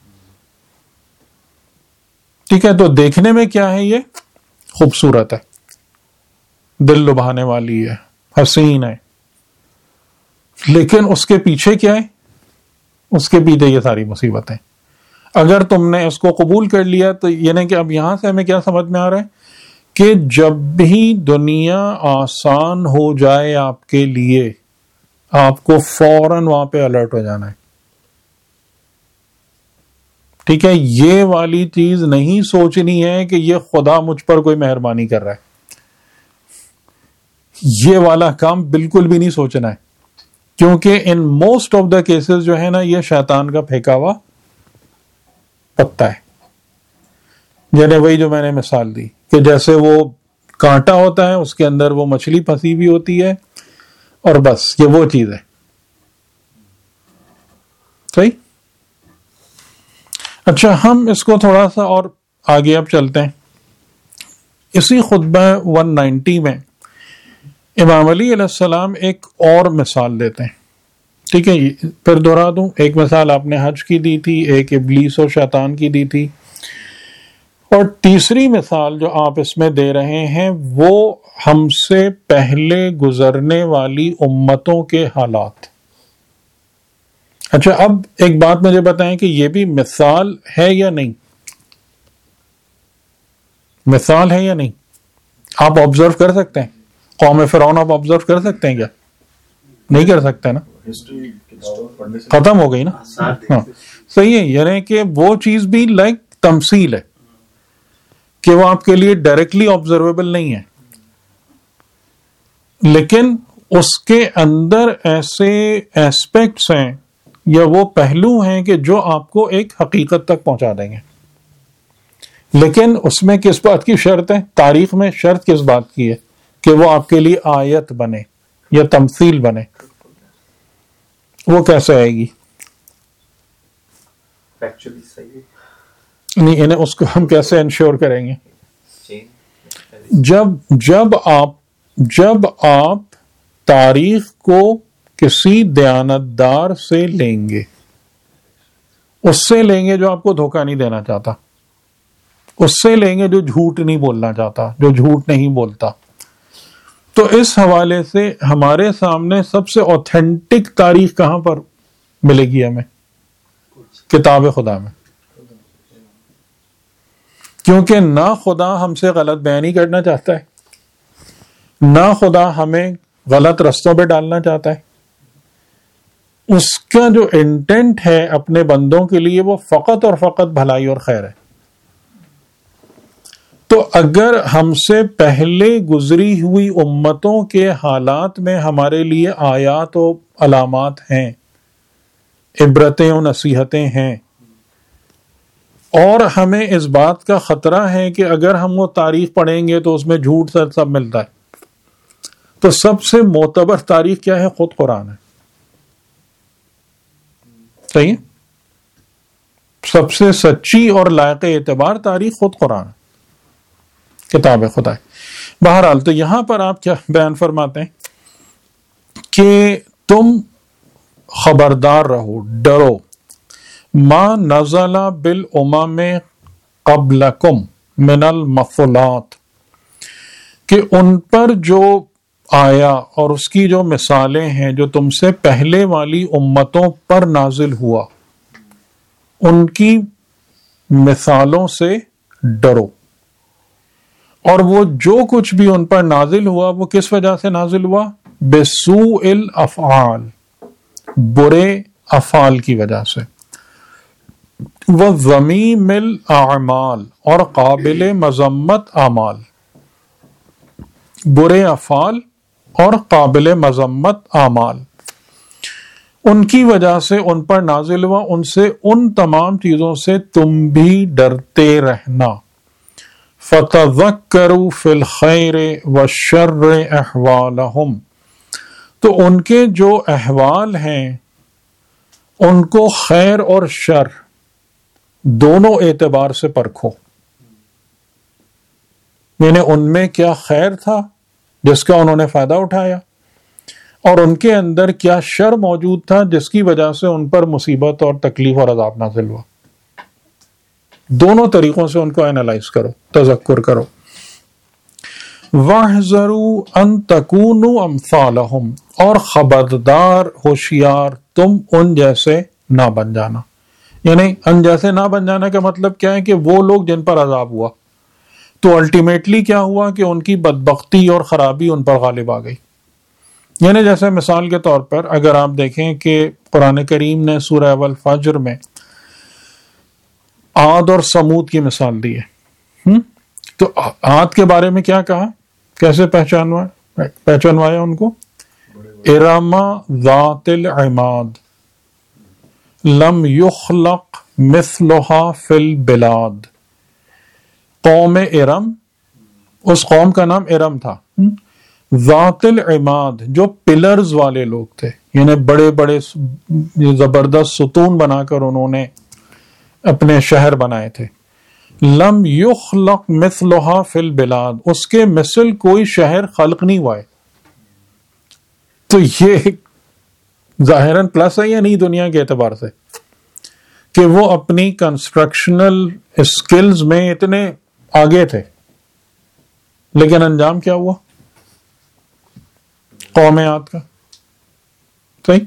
ٹھیک ہے، تو دیکھنے میں کیا ہے؟ یہ خوبصورت ہے، دل لبھانے والی ہے، حسین ہے، لیکن اس کے پیچھے کیا ہے؟ اس کے پیچھے یہ ساری مصیبتیں. اگر تم نے اس کو قبول کر لیا تو یعنی کہ اب یہاں سے ہمیں کیا سمجھ میں آ رہا ہے کہ جب بھی دنیا آسان ہو جائے آپ کے لیے آپ کو فوراً وہاں پہ الرٹ ہو جانا ہے. ٹھیک ہے، یہ والی چیز نہیں سوچنی ہے کہ یہ خدا مجھ پر کوئی مہربانی کر رہا ہے، یہ والا کام بالکل بھی نہیں سوچنا ہے، کیونکہ in most of the cases جو ہے نا یہ شیطان کا پھینکا ہوا پتا ہے. یعنی وہی جو میں نے مثال دی کہ جیسے وہ کانٹا ہوتا ہے اس کے اندر وہ مچھلی پھنسی ہوئی ہوتی ہے اور بس یہ وہ چیز ہے. صحیح؟ اچھا، ہم اس کو تھوڑا سا اور آگے اب چلتے ہیں. اسی خطبہ 190 میں امام علی علیہ السلام ایک اور مثال دیتے ہیں. ٹھیک ہے، پھر دہرا دوں، ایک مثال آپ نے حج کی دی تھی، ایک ابلیس اور شیطان کی دی تھی، اور تیسری مثال جو آپ اس میں دے رہے ہیں وہ ہم سے پہلے گزرنے والی امتوں کے حالات. اچھا، اب ایک بات مجھے بتائیں کہ یہ بھی مثال ہے یا نہیں؟ مثال ہے یا نہیں؟ آپ آبزرو کر سکتے ہیں قوم فرعون؟ آپ آبزرو کر سکتے ہیں کیا؟ نہیں کر سکتے نا، ختم ہو گئی نا. ہاں صحیح ہے، یعنی کہ وہ چیز بھی لائک تمثیل ہے کہ وہ آپ کے لیے ڈائریکٹلی آبزرویبل نہیں ہے، لیکن اس کے اندر ایسے ایسپیکٹس ہیں یا وہ پہلو ہیں کہ جو آپ کو ایک حقیقت تک پہنچا دیں گے. لیکن اس میں کس بات کی شرط ہے؟ تاریخ میں شرط کس بات کی ہے کہ وہ آپ کے لیے آیت بنے یا تمثیل بنے. وہ کیسے آئے گی؟ نہیں، انہیں اس کو ہم کیسے انشور کریں گے؟ جب آپ تاریخ کو کسی دیانتدار سے لیں گے، اس سے لیں گے جو آپ کو دھوکہ نہیں دینا چاہتا، اس سے لیں گے جو جھوٹ نہیں بولنا چاہتا، جو جھوٹ نہیں بولتا. تو اس حوالے سے ہمارے سامنے سب سے اوتھینٹک تاریخ کہاں پر ملے گی ہمیں؟ کتاب خدا میں. کیونکہ نہ خدا ہم سے غلط بیانی کرنا چاہتا ہے، نہ خدا ہمیں غلط رستوں پہ ڈالنا چاہتا ہے. اس کا جو انٹینٹ ہے اپنے بندوں کے لیے وہ فقط اور فقط بھلائی اور خیر ہے. تو اگر ہم سے پہلے گزری ہوئی امتوں کے حالات میں ہمارے لیے آیات و علامات ہیں، عبرتیں و نصیحتیں ہیں، اور ہمیں اس بات کا خطرہ ہے کہ اگر ہم وہ تاریخ پڑھیں گے تو اس میں جھوٹ سب ملتا ہے، تو سب سے معتبر تاریخ کیا ہے؟ خود قرآن ہے. صحیح ہے؟ سب سے سچی اور لائق اعتبار تاریخ خود قرآن ہے، کتاب خدا ہے. بہرحال تو یہاں پر آپ کیا بیان فرماتے ہیں کہ تم خبردار رہو، ڈرو، ما نزل بالامم قبلکم من المثلات، کہ ان پر جو آیا اور اس کی جو مثالیں ہیں جو تم سے پہلے والی امتوں پر نازل ہوا، ان کی مثالوں سے ڈرو. اور وہ جو کچھ بھی ان پر نازل ہوا وہ کس وجہ سے نازل ہوا؟ بسوء الافعال، برے افعال کی وجہ سے، وذمیم الاعمال، اور قابل مذمت اعمال، برے افعال اور قابل مذمت اعمال، ان کی وجہ سے ان پر نازل ہوا. ان سے، ان تمام چیزوں سے تم بھی ڈرتے رہنا. فَتَذَكَّرُوا فِي الْخَيْرِ وَالشَّرِّ أَحْوَالَهُمْ، تو ان کے جو احوال ہیں ان کو خیر اور شر دونوں اعتبار سے پرکھو. یعنی ان میں کیا خیر تھا جس کا انہوں نے فائدہ اٹھایا، اور ان کے اندر کیا شر موجود تھا جس کی وجہ سے ان پر مصیبت اور تکلیف اور عذاب نازل ہوا. دونوں طریقوں سے ان کو اینالائز کرو، تذکر کرو. وَاحْذَرُوا أَن تَكُونُوا أَمْثَالَهُمْ، اور خبردار، ہوشیار، تم ان جیسے نہ بن جانا. یعنی ان جیسے نہ بن جانا کا مطلب کیا ہے؟ کہ وہ لوگ جن پر عذاب ہوا تو الٹیمیٹلی کیا ہوا کہ ان کی بدبختی اور خرابی ان پر غالب آ گئی. یعنی جیسے مثال کے طور پر اگر آپ دیکھیں کہ قرآن کریم نے سورہ والفجر میں عاد اور سمود کی مثال دی ہے. تو عاد کے بارے میں کیا کہا، کیسے پہچانوایا ان کو؟ ارم ذات العماد لم یخلق مثلها فی البلاد. قوم ارم، اس قوم کا نام ارم تھا. ذات العماد، جو پلرز والے لوگ تھے، یعنی بڑے بڑے زبردست ستون بنا کر انہوں نے اپنے شہر بنائے تھے. لم یخلق مثلها فی البلاد، اس کے مثل کوئی شہر خلق نہیں ہوا ہے. تو یہ ظاہراً پلس ہے یا نہیں دنیا کے اعتبار سے کہ وہ اپنی کنسٹرکشنل اسکلز میں اتنے آگے تھے، لیکن انجام کیا ہوا قوم عاد کا؟ صحیح.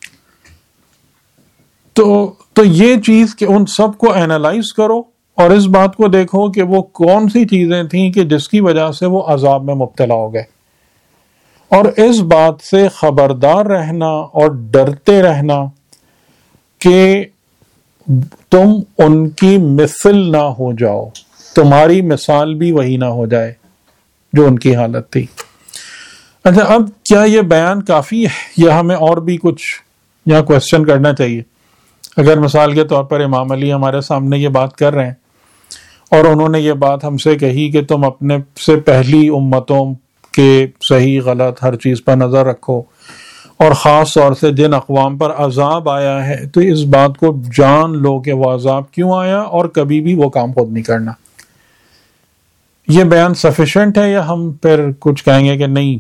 تو یہ چیز کہ ان سب کو اینالائز کرو اور اس بات کو دیکھو کہ وہ کون سی چیزیں تھیں کہ جس کی وجہ سے وہ عذاب میں مبتلا ہو گئے، اور اس بات سے خبردار رہنا اور ڈرتے رہنا کہ تم ان کی مثل نہ ہو جاؤ، تمہاری مثال بھی وہی نہ ہو جائے جو ان کی حالت تھی. اچھا، اب کیا یہ بیان کافی ہے یا ہمیں اور بھی کچھ یہاں کوشچن کرنا چاہیے؟ اگر مثال کے طور پر امام علی ہمارے سامنے یہ بات کر رہے ہیں اور انہوں نے یہ بات ہم سے کہی کہ تم اپنے سے پہلی امتوں کے صحیح غلط ہر چیز پر نظر رکھو، اور خاص طور سے جن اقوام پر عذاب آیا ہے تو اس بات کو جان لو کہ وہ عذاب کیوں آیا اور کبھی بھی وہ کام خود نہیں کرنا. یہ بیان سفیشینٹ ہے یا ہم پھر کچھ کہیں گے کہ نہیں؟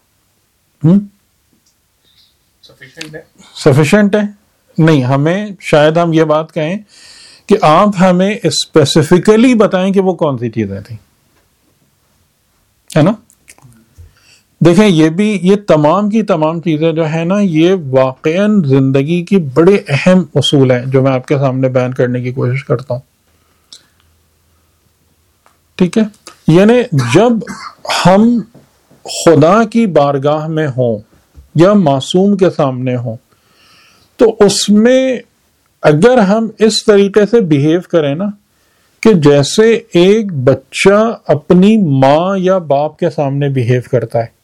سفیشینٹ ہے؟ نہیں، ہمیں شاید ہم یہ بات کہیں کہ آپ ہمیں اسپیسیفکلی بتائیں کہ وہ کون سی چیزیں تھیں، ہے نا؟ دیکھیں، یہ تمام کی تمام چیزیں جو ہے نا، یہ واقعاً زندگی کی بڑے اہم اصول ہیں جو میں آپ کے سامنے بیان کرنے کی کوشش کرتا ہوں. ٹھیک ہے؟ یعنی جب ہم خدا کی بارگاہ میں ہوں یا معصوم کے سامنے ہوں تو اس میں اگر ہم اس طریقے سے بیہیو کریں نا کہ جیسے ایک بچہ اپنی ماں یا باپ کے سامنے بیہیو کرتا ہے،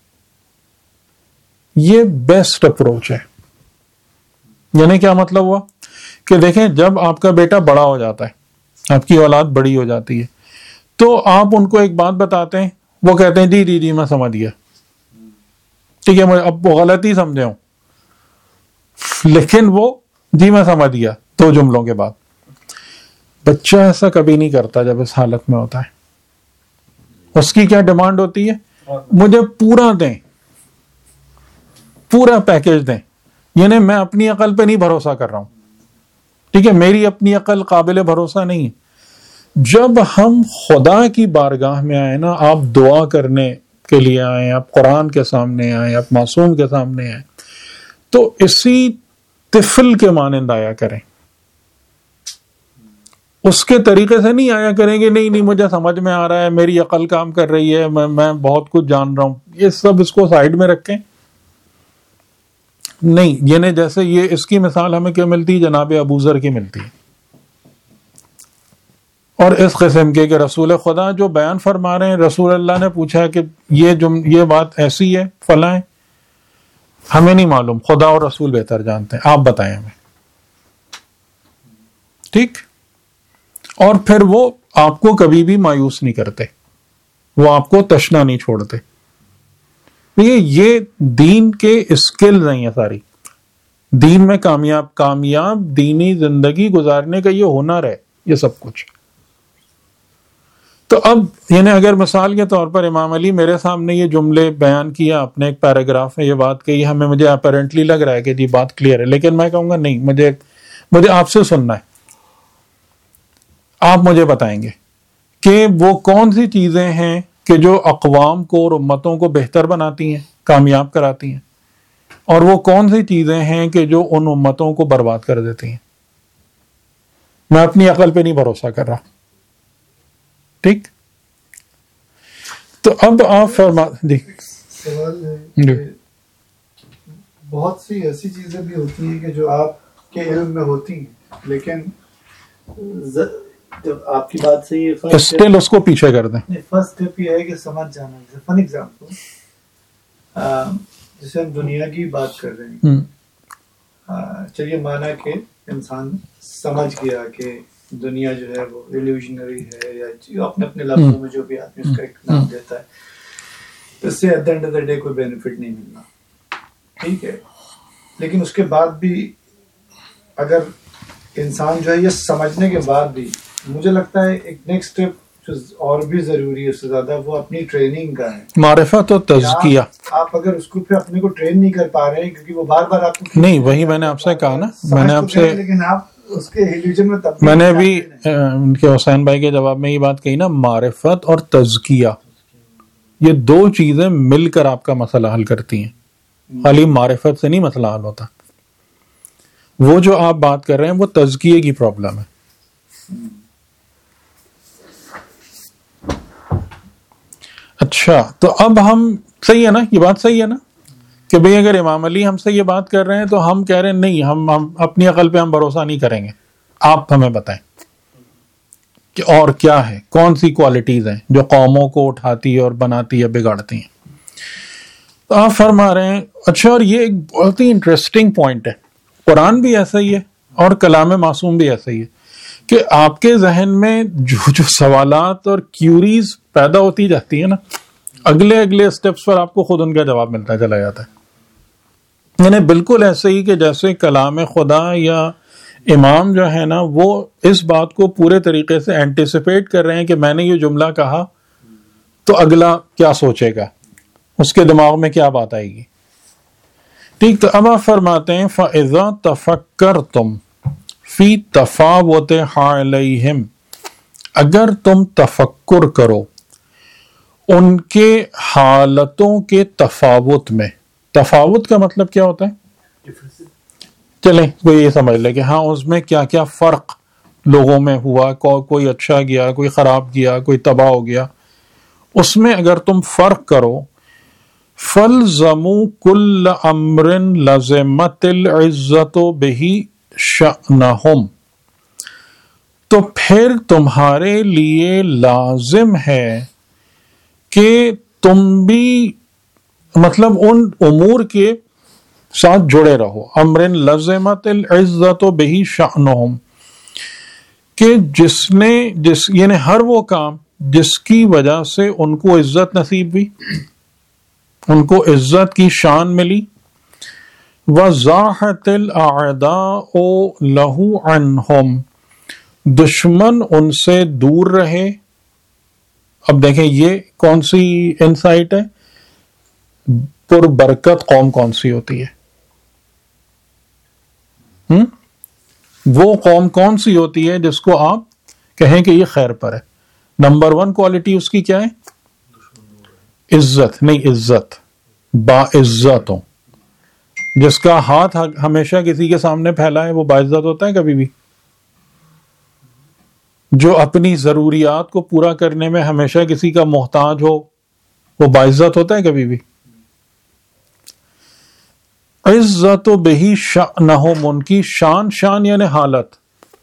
یہ بیسٹ اپروچ ہے. یعنی کیا مطلب ہوا کہ دیکھیں، جب آپ کا بیٹا بڑا ہو جاتا ہے، آپ کی اولاد بڑی ہو جاتی ہے، تو آپ ان کو ایک بات بتاتے ہیں، وہ کہتے ہیں جی جی جی میں سمجھ گیا، ٹھیک ہے، اب وہ غلطی سمجھے ہوں، لیکن وہ جی میں سمجھ گیا 2 جملوں کے بعد. بچہ ایسا کبھی نہیں کرتا جب اس حالت میں ہوتا ہے. اس کی کیا ڈیمانڈ ہوتی ہے؟ مجھے پورا دیں، پورا پیکج دیں، یعنی میں اپنی عقل پہ نہیں بھروسہ کر رہا ہوں، ٹھیک ہے، میری اپنی عقل قابل بھروسہ نہیں ہے۔ جب ہم خدا کی بارگاہ میں آئے نا، آپ دعا کرنے کے لیے آئیں، آپ قرآن کے سامنے آئیں، آپ معصوم کے سامنے آئیں، تو اسی طفل کے مانند آیا کریں، اس کے طریقے سے نہیں آیا کریں گے نہیں مجھے سمجھ میں آ رہا ہے، میری عقل کام کر رہی ہے، میں بہت کچھ جان رہا ہوں، یہ سب اس کو سائیڈ میں رکھیں۔ نہیں، یعنی جیسے یہ اس کی مثال ہمیں کیا ملتی ہے؟ جناب ابو ذر کی ملتی ہے، اور اس قسم کے کہ رسول خدا جو بیان فرما رہے ہیں، رسول اللہ نے پوچھا کہ یہ بات ایسی ہے فلاں، ہمیں نہیں معلوم، خدا اور رسول بہتر جانتے ہیں، آپ بتائیں ہمیں، ٹھیک؟ اور پھر وہ آپ کو کبھی بھی مایوس نہیں کرتے، وہ آپ کو تشنا نہیں چھوڑتے۔ یہ دین کے اسکلز ہیں، یہ ساری دین میں کامیاب دینی زندگی گزارنے کا یہ ہنر ہے، یہ سب کچھ۔ تو اب یعنی اگر مثال کے طور پر امام علی میرے سامنے یہ جملے بیان کیا، اپنے ایک پیراگراف میں یہ بات کہی، مجھے اپیرنٹلی لگ رہا ہے کہ جی بات کلیئر ہے، لیکن میں کہوں گا نہیں، مجھے آپ سے سننا ہے، آپ مجھے بتائیں گے کہ وہ کون سی چیزیں ہیں کہ جو اقوام کو اور امتوں کو بہتر بناتی ہیں، کامیاب کراتی ہیں، اور وہ کون سی چیزیں ہیں کہ جو ان امتوں کو برباد کر دیتی ہیں۔ میں اپنی عقل پہ نہیں بھروسہ کر رہا، ٹھیک؟ تو اب آپ فرما جی سوال ہے کہ بہت سی ایسی چیزیں بھی ہوتی ہیں کہ جو آپ کے علم میں ہوتی ہیں، لیکن جب آپ کی بات صحیح ہے، اسٹل اس کو پیچھے کر دیں۔ فرسٹ اسٹیپ یہ ہے کہ سمجھ جانا۔ جیسے فن ایگزامپل، جیسے ہم دنیا کی بات کر رہے ہیں، چلیے مانا کہ انسان سمجھ گیا کہ دنیا جو ہے وہ ایلیوژنری ہے، یا اپنے اپنے لفظوں میں جو بھی آدمی اس کا ایک نام دیتا ہے، تو اس سے at the end of the day کوئی بینیفٹ نہیں ملنا، ٹھیک ہے۔ لیکن اس کے بعد بھی اگر انسان جو ہے یہ سمجھنے کے بعد بھی، مجھے لگتا ہے ایک نیکسٹ اسٹیپ جو اور بھی ضروری ہے اس سے زیادہ، وہ اپنی ٹریننگ کا ہے، معرفت و تزکیہ۔ آپ اگر اس کو پھر اپنے کو ٹرین نہیں کر پا رہے ہیں، کیونکہ وہ بار بار آپ کو نہیں، وہی میں نے آپ سے کہا نا، میں نے آپ سے، لیکن آپ اس کے ریلیجن میں تبدیل، میں نے بھی ان کے حسین بھائی کے جواب میں یہ بات کہی نا، معرفت اور تزکیہ، یہ دو چیزیں مل کر آپ کا مسئلہ حل کرتی ہیں، خالی معرفت سے نہیں مسئلہ حل ہوتا۔ وہ جو آپ بات کر رہے ہیں وہ تزکیے کی پرابلم ہے۔ اچھا، تو اب ہم صحیح ہے نا، یہ بات صحیح ہے نا کہ بھئی اگر امام علی ہم سے یہ بات کر رہے ہیں تو ہم کہہ رہے ہیں نہیں، ہم اپنی عقل پہ ہم بھروسہ نہیں کریں گے، آپ ہمیں بتائیں کہ اور کیا ہے، کون سی کوالٹیز ہیں جو قوموں کو اٹھاتی ہے اور بناتی ہے، بگاڑتی ہیں۔ تو آپ فرما رہے ہیں، اچھا، اور یہ ایک بہت ہی انٹرسٹنگ پوائنٹ ہے، قرآن بھی ایسا ہی ہے اور کلام معصوم بھی ایسا ہی ہے کہ آپ کے ذہن میں جو سوالات اور کیوریز پیدا ہوتی جاتی ہے نا، اگلے اسٹیپس پر آپ کو خود ان کا جواب ملتا چلا جاتا ہے۔ یعنی بالکل ایسے ہی کہ جیسے کلام خدا یا امام جو ہے نا، وہ اس بات کو پورے طریقے سے اینٹیسپیٹ کر رہے ہیں کہ میں نے یہ جملہ کہا تو اگلا کیا سوچے گا، اس کے دماغ میں کیا بات آئے گی، ٹھیک؟ تو اب آپ فرماتے ہیں فَإِذَا تَفَكَّرْتُمْ فِي تَفَاوُتِ حَالَيْهِمْ، اگر تم تفکر کرو ان کے حالتوں کے تفاوت میں۔ تفاوت کا مطلب کیا ہوتا ہے؟ چلیں کوئی یہ سمجھ لے کہ ہاں اس میں کیا کیا فرق لوگوں میں ہوا، کوئی اچھا گیا، کوئی خراب گیا، کوئی تباہ ہو گیا، اس میں اگر تم فرق کرو، فَالْزَمُوا كُلَّ أَمْرٍ لَزِمَتِ الْعِزَّةُ بِهِ شَأْنَهُمْ، تو پھر تمہارے لیے لازم ہے کہ تم بھی مطلب ان امور کے ساتھ جڑے رہو۔ امر لزمت العزت بہ شأنہم، کہ یعنی ہر وہ کام جس کی وجہ سے ان کو عزت نصیب ہوئی، ان کو عزت کی شان ملی، وَزَاحَتِ الْأَعْدَاءُ لَهُ عَنْهُمْ، دشمن ان سے دور رہے۔ اب دیکھیں یہ کون سی انسائٹ ہے، پر برکت قوم کون سی ہوتی ہے، وہ قوم کون سی ہوتی ہے جس کو آپ کہیں کہ یہ خیر پر ہے؟ نمبر 1 کوالٹی اس کی کیا ہے؟ عزت، نہیں عزت، باعزت ہو. جس کا ہاتھ ہمیشہ کسی کے سامنے پھیلا ہے وہ باعزت ہوتا ہے کبھی بھی؟ جو اپنی ضروریات کو پورا کرنے میں ہمیشہ کسی کا محتاج ہو وہ باعزت ہوتا ہے کبھی بھی؟ عزت و بہی شأنہم، ان کی شان، شان یعنی حالت،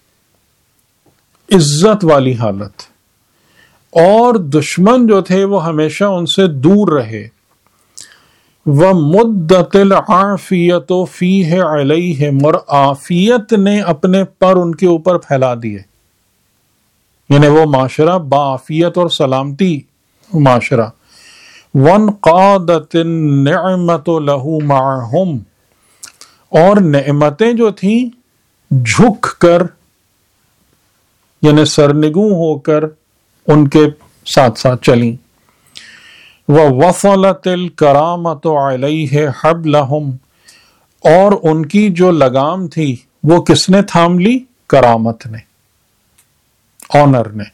عزت والی حالت. اور دشمن جو تھے وہ ہمیشہ ان سے دور رہے. وَمُدَّتِ الْعَافِيَةُ فِيهِ عَلَيْهِمْ، اور عافیت نے اپنے پر ان کے اوپر پھیلا دیے، یعنی وہ معاشرہ بعافیت اور سلامتی معاشرہ. وَانْقَادَتِ النِّعْمَةُ لَهُ مَعَهُمْ، اور نعمتیں جو تھیں جھک کر یعنی سرنگوں ہو کر ان کے ساتھ ساتھ چلیں. وَوَصَلَتِ الْكَرَامَةُ عَلَيْهِ حَبْلَهُمْ، اور ان کی جو لگام تھی وہ کس نے تھام لی؟ کرامت نے، آنر نے.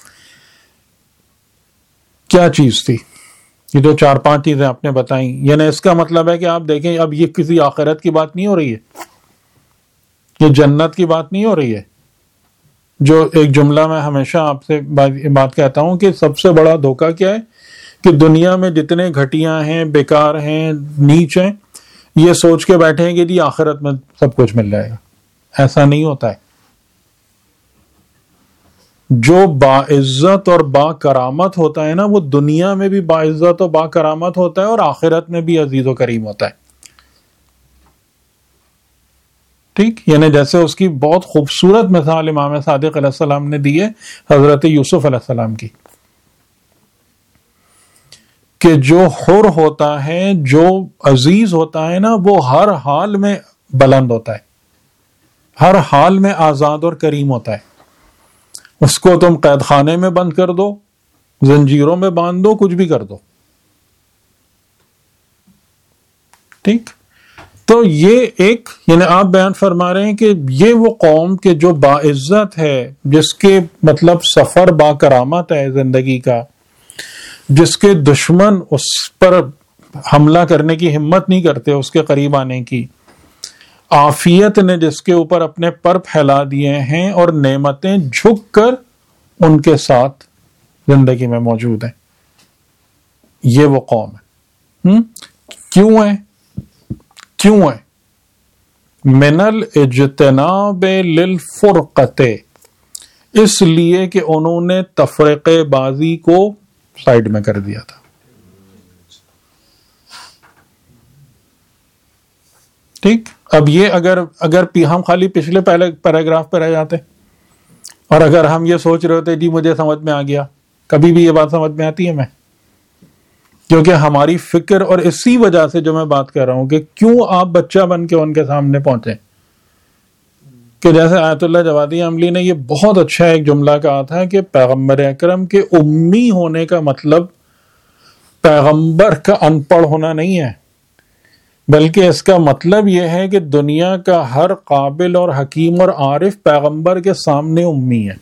کیا چیز تھی؟ یہ جو 4-5 چیزیں آپ نے بتائیں، یعنی اس کا مطلب ہے کہ آپ دیکھیں اب یہ کسی آخرت کی بات نہیں ہو رہی ہے، یہ جنت کی بات نہیں ہو رہی ہے. جو ایک جملہ میں ہمیشہ آپ سے بات کہتا ہوں کہ سب سے بڑا دھوکہ کیا ہے کہ دنیا میں جتنے گھٹیاں ہیں، بیکار ہیں، نیچ ہیں، یہ سوچ کے بیٹھے ہیں کہ جی آخرت میں سب کچھ مل جائے گا. ایسا نہیں ہوتا ہے. جو باعزت اور با کرامت ہوتا ہے نا وہ دنیا میں بھی باعزت اور با کرامت ہوتا ہے اور آخرت میں بھی عزیز و کریم ہوتا ہے. ٹھیک، یعنی جیسے اس کی بہت خوبصورت مثال امام صادق علیہ السلام نے دی ہے حضرت یوسف علیہ السلام کی، کہ جو حر ہوتا ہے، جو عزیز ہوتا ہے نا، وہ ہر حال میں بلند ہوتا ہے، ہر حال میں آزاد اور کریم ہوتا ہے. اس کو تم قید خانے میں بند کر دو، زنجیروں میں باندھ دو، کچھ بھی کر دو. ٹھیک، تو یہ ایک یعنی آپ بیان فرما رہے ہیں کہ یہ وہ قوم کہ جو باعزت ہے، جس کے مطلب سفر با کرامت ہے زندگی کا، جس کے دشمن اس پر حملہ کرنے کی ہمت نہیں کرتے اس کے قریب آنے کی، عافیت نے جس کے اوپر اپنے پر پھیلا دیے ہیں، اور نعمتیں جھک کر ان کے ساتھ زندگی میں موجود ہیں. یہ وہ قوم ہے. کیوں ہے؟ من الاجتناب للفرقت، اس لیے کہ انہوں نے تفرقے بازی کو سائڈ میں کر دیا تھا. ٹھیک، اب یہ اگر ہم خالی پچھلے پہلے پیراگراف پہ رہ جاتے اور اگر ہم یہ سوچ رہے ہوتے جی مجھے سمجھ میں آ گیا، کبھی بھی یہ بات سمجھ میں آتی ہے میں؟ کیونکہ ہماری فکر، اور اسی وجہ سے جو میں بات کر رہا ہوں کہ کیوں آپ بچہ بن کے ان کے سامنے پہنچے، کہ جیسے آیت اللہ جوادی عملی نے یہ بہت اچھا ایک جملہ کہا تھا کہ پیغمبر اکرم کے امی ہونے کا مطلب پیغمبر کا ان پڑھ ہونا نہیں ہے، بلکہ اس کا مطلب یہ ہے کہ دنیا کا ہر قابل اور حکیم اور عارف پیغمبر کے سامنے امی ہے.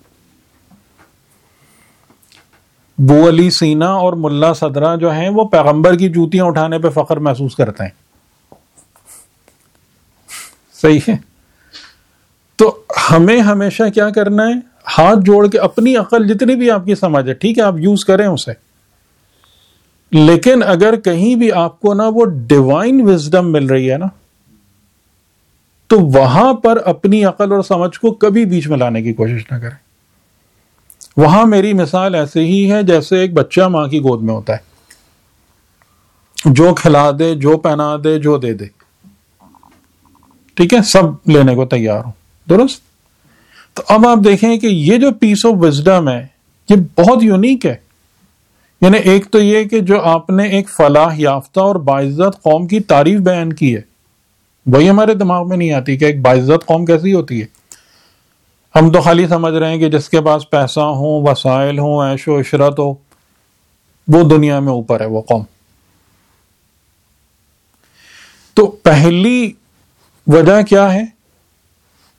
بو علی سینا اور ملا صدرہ جو ہیں وہ پیغمبر کی جوتیاں اٹھانے پہ فخر محسوس کرتے ہیں. صحیح ہے؟ تو ہمیں ہمیشہ کیا کرنا ہے؟ ہاتھ جوڑ کے اپنی عقل جتنی بھی آپ کی سمجھ ہے، ٹھیک ہے آپ یوز کریں اسے، لیکن اگر کہیں بھی آپ کو نا وہ ڈیوائن وزڈم مل رہی ہے نا، تو وہاں پر اپنی عقل اور سمجھ کو کبھی بیچ میں لانے کی کوشش نہ کریں. وہاں میری مثال ایسے ہی ہے جیسے ایک بچہ ماں کی گود میں ہوتا ہے، جو کھلا دے، جو پہنا دے، جو دے دے، ٹھیک ہے، سب لینے کو تیار ہو. درست؟ تو اب آپ دیکھیں کہ یہ جو پیس آف وزڈم ہے یہ بہت یونیک ہے. یعنی ایک تو یہ کہ جو آپ نے ایک فلاح یافتہ اور باعزت قوم کی تعریف بیان کی ہے، وہی ہمارے دماغ میں نہیں آتی کہ ایک باعزت قوم کیسی ہوتی ہے. ہم تو خالی سمجھ رہے ہیں کہ جس کے پاس پیسہ ہو، وسائل ہوں، عیش و عشرت ہو، وہ دنیا میں اوپر ہے وہ قوم. تو پہلی وجہ کیا ہے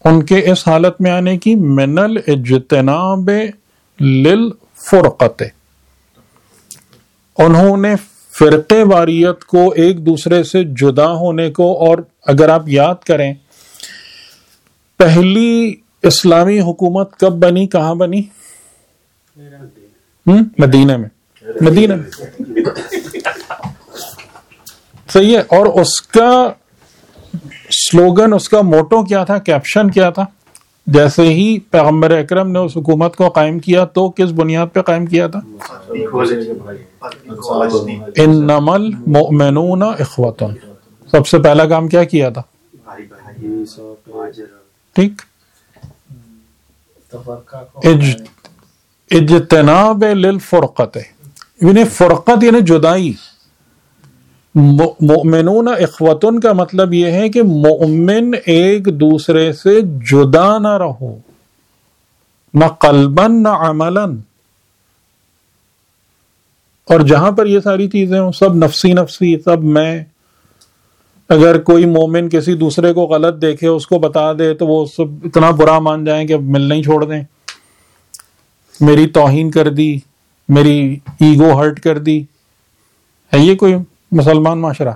ان کے اس حالت میں آنے کی من الاجتناب للفرقت، انہوں نے فرقے واریت کو ایک دوسرے سے جدا ہونے کو. اور اگر آپ یاد کریں پہلی اسلامی حکومت کب بنی، کہاں بنی؟ مدینہ میں. مدینہ میں صحیح ہے. اور اس کا سلوگن، اس کا موٹو کیا تھا، کیپشن کیا تھا؟ جیسے ہی پیغمبر اکرم نے اس حکومت کو قائم کیا تو کس بنیاد پہ قائم کیا تھا؟ انما المؤمنون اخوۃ. سب سے پہلا کام کیا کیا تھا؟ ٹھیک، اجتناب للفرقت، یعنی فرقت یعنی جدائی. مؤمنون اخوتن کا مطلب یہ ہے کہ مومن ایک دوسرے سے جدا نہ رہو، نہ قلباً نہ عملاً. اور جہاں پر یہ ساری چیزیں ہوں، سب نفسی نفسی، سب میں. اگر کوئی مومن کسی دوسرے کو غلط دیکھے، اس کو بتا دے تو وہ سب اتنا برا مان جائیں کہ ملنا ہی چھوڑ دیں. میری توہین کر دی، میری ایگو ہرٹ کر دی. ہے یہ کوئی مسلمان معاشرہ؟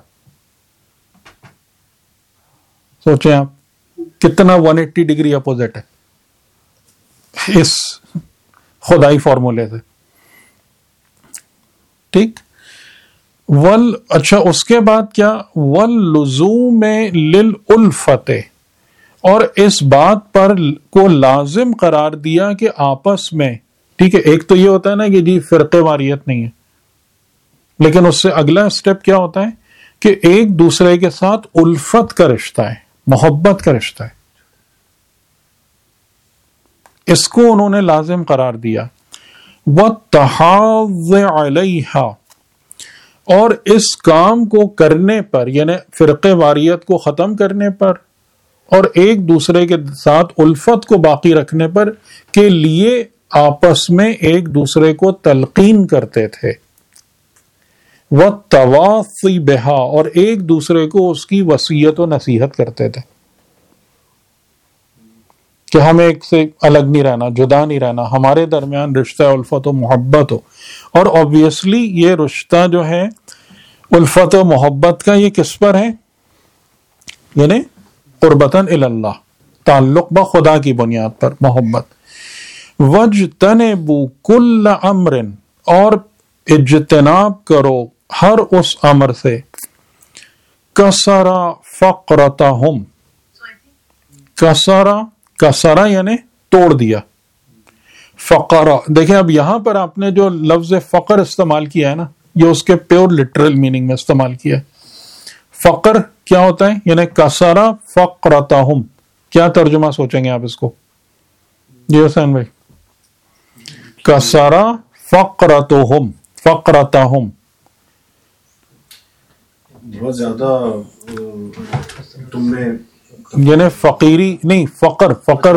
سوچیں آپ کتنا 180 ڈگری اپوزٹ ہے اس خدائی فارمولے سے. ٹھیک. اچھا اس کے بعد کیا؟ واللزوم للالفت، اور اس بات پر کو لازم قرار دیا کہ آپس میں، ٹھیک ہے، ایک تو یہ ہوتا ہے نا کہ جی فرقے واریت نہیں ہے، لیکن اس سے اگلا سٹیپ کیا ہوتا ہے کہ ایک دوسرے کے ساتھ الفت کا رشتہ ہے، محبت کا رشتہ ہے. اس کو انہوں نے لازم قرار دیا. وَالتَّحَاضِّ عَلَيْهَا، اور اس کام کو کرنے پر، یعنی فرقے واریت کو ختم کرنے پر اور ایک دوسرے کے ساتھ الفت کو باقی رکھنے پر کے لیے آپس میں ایک دوسرے کو تلقین کرتے تھے. وَالتَّوَاصِي بِهَا، اور ایک دوسرے کو اس کی وصیت و نصیحت کرتے تھے کہ ہم ایک سے الگ نہیں رہنا، جدا نہیں رہنا، ہمارے درمیان رشتہ الفت و محبت ہو. اور obviously یہ رشتہ جو ہے الفت و محبت کا، یہ کس پر ہے؟ یعنی قربتاً اللہ، تعلق با خدا کی بنیاد پر محبت. وَاجْتَنِبُوا كُلَّ أَمْرٍ، اور اجتناب کرو ہر اس امر سے. کسرا فقرتہم، کسرا یعنی توڑ دیا. فقرہ، دیکھیں اب یہاں پر آپ نے جو لفظ فقر استعمال کیا ہے نا، یہ اس کے پیور لٹرل میننگ میں استعمال کیا ہے. فقر کیا ہوتا ہے؟ یعنی کسرا فقرتہم. کیا ترجمہ سوچیں گے آپ اس کو؟ جی حسین بھائی. کسرا فقرتہم، فقرتہم بہت زیادہ تم نے، یعنی فقیری نہیں، فقر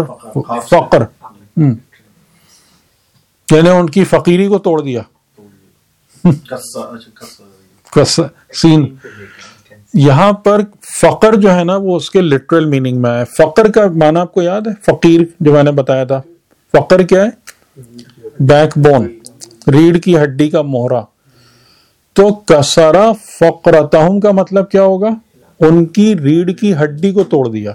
یعنی ان کی فقیری کو توڑ دیا. سین یہاں پر فقر جو ہے نا وہ اس کے لٹرل میننگ میں ہے. فقر کا معنی آپ کو یاد ہے؟ فقیر جو میں نے بتایا تھا. فقر کیا ہے؟ بیک بون، ریڑھ کی ہڈی کا مہرا. تو کسرا فقرتہم کا مطلب کیا ہوگا؟ ان کی ریڑھ کی ہڈی کو توڑ دیا.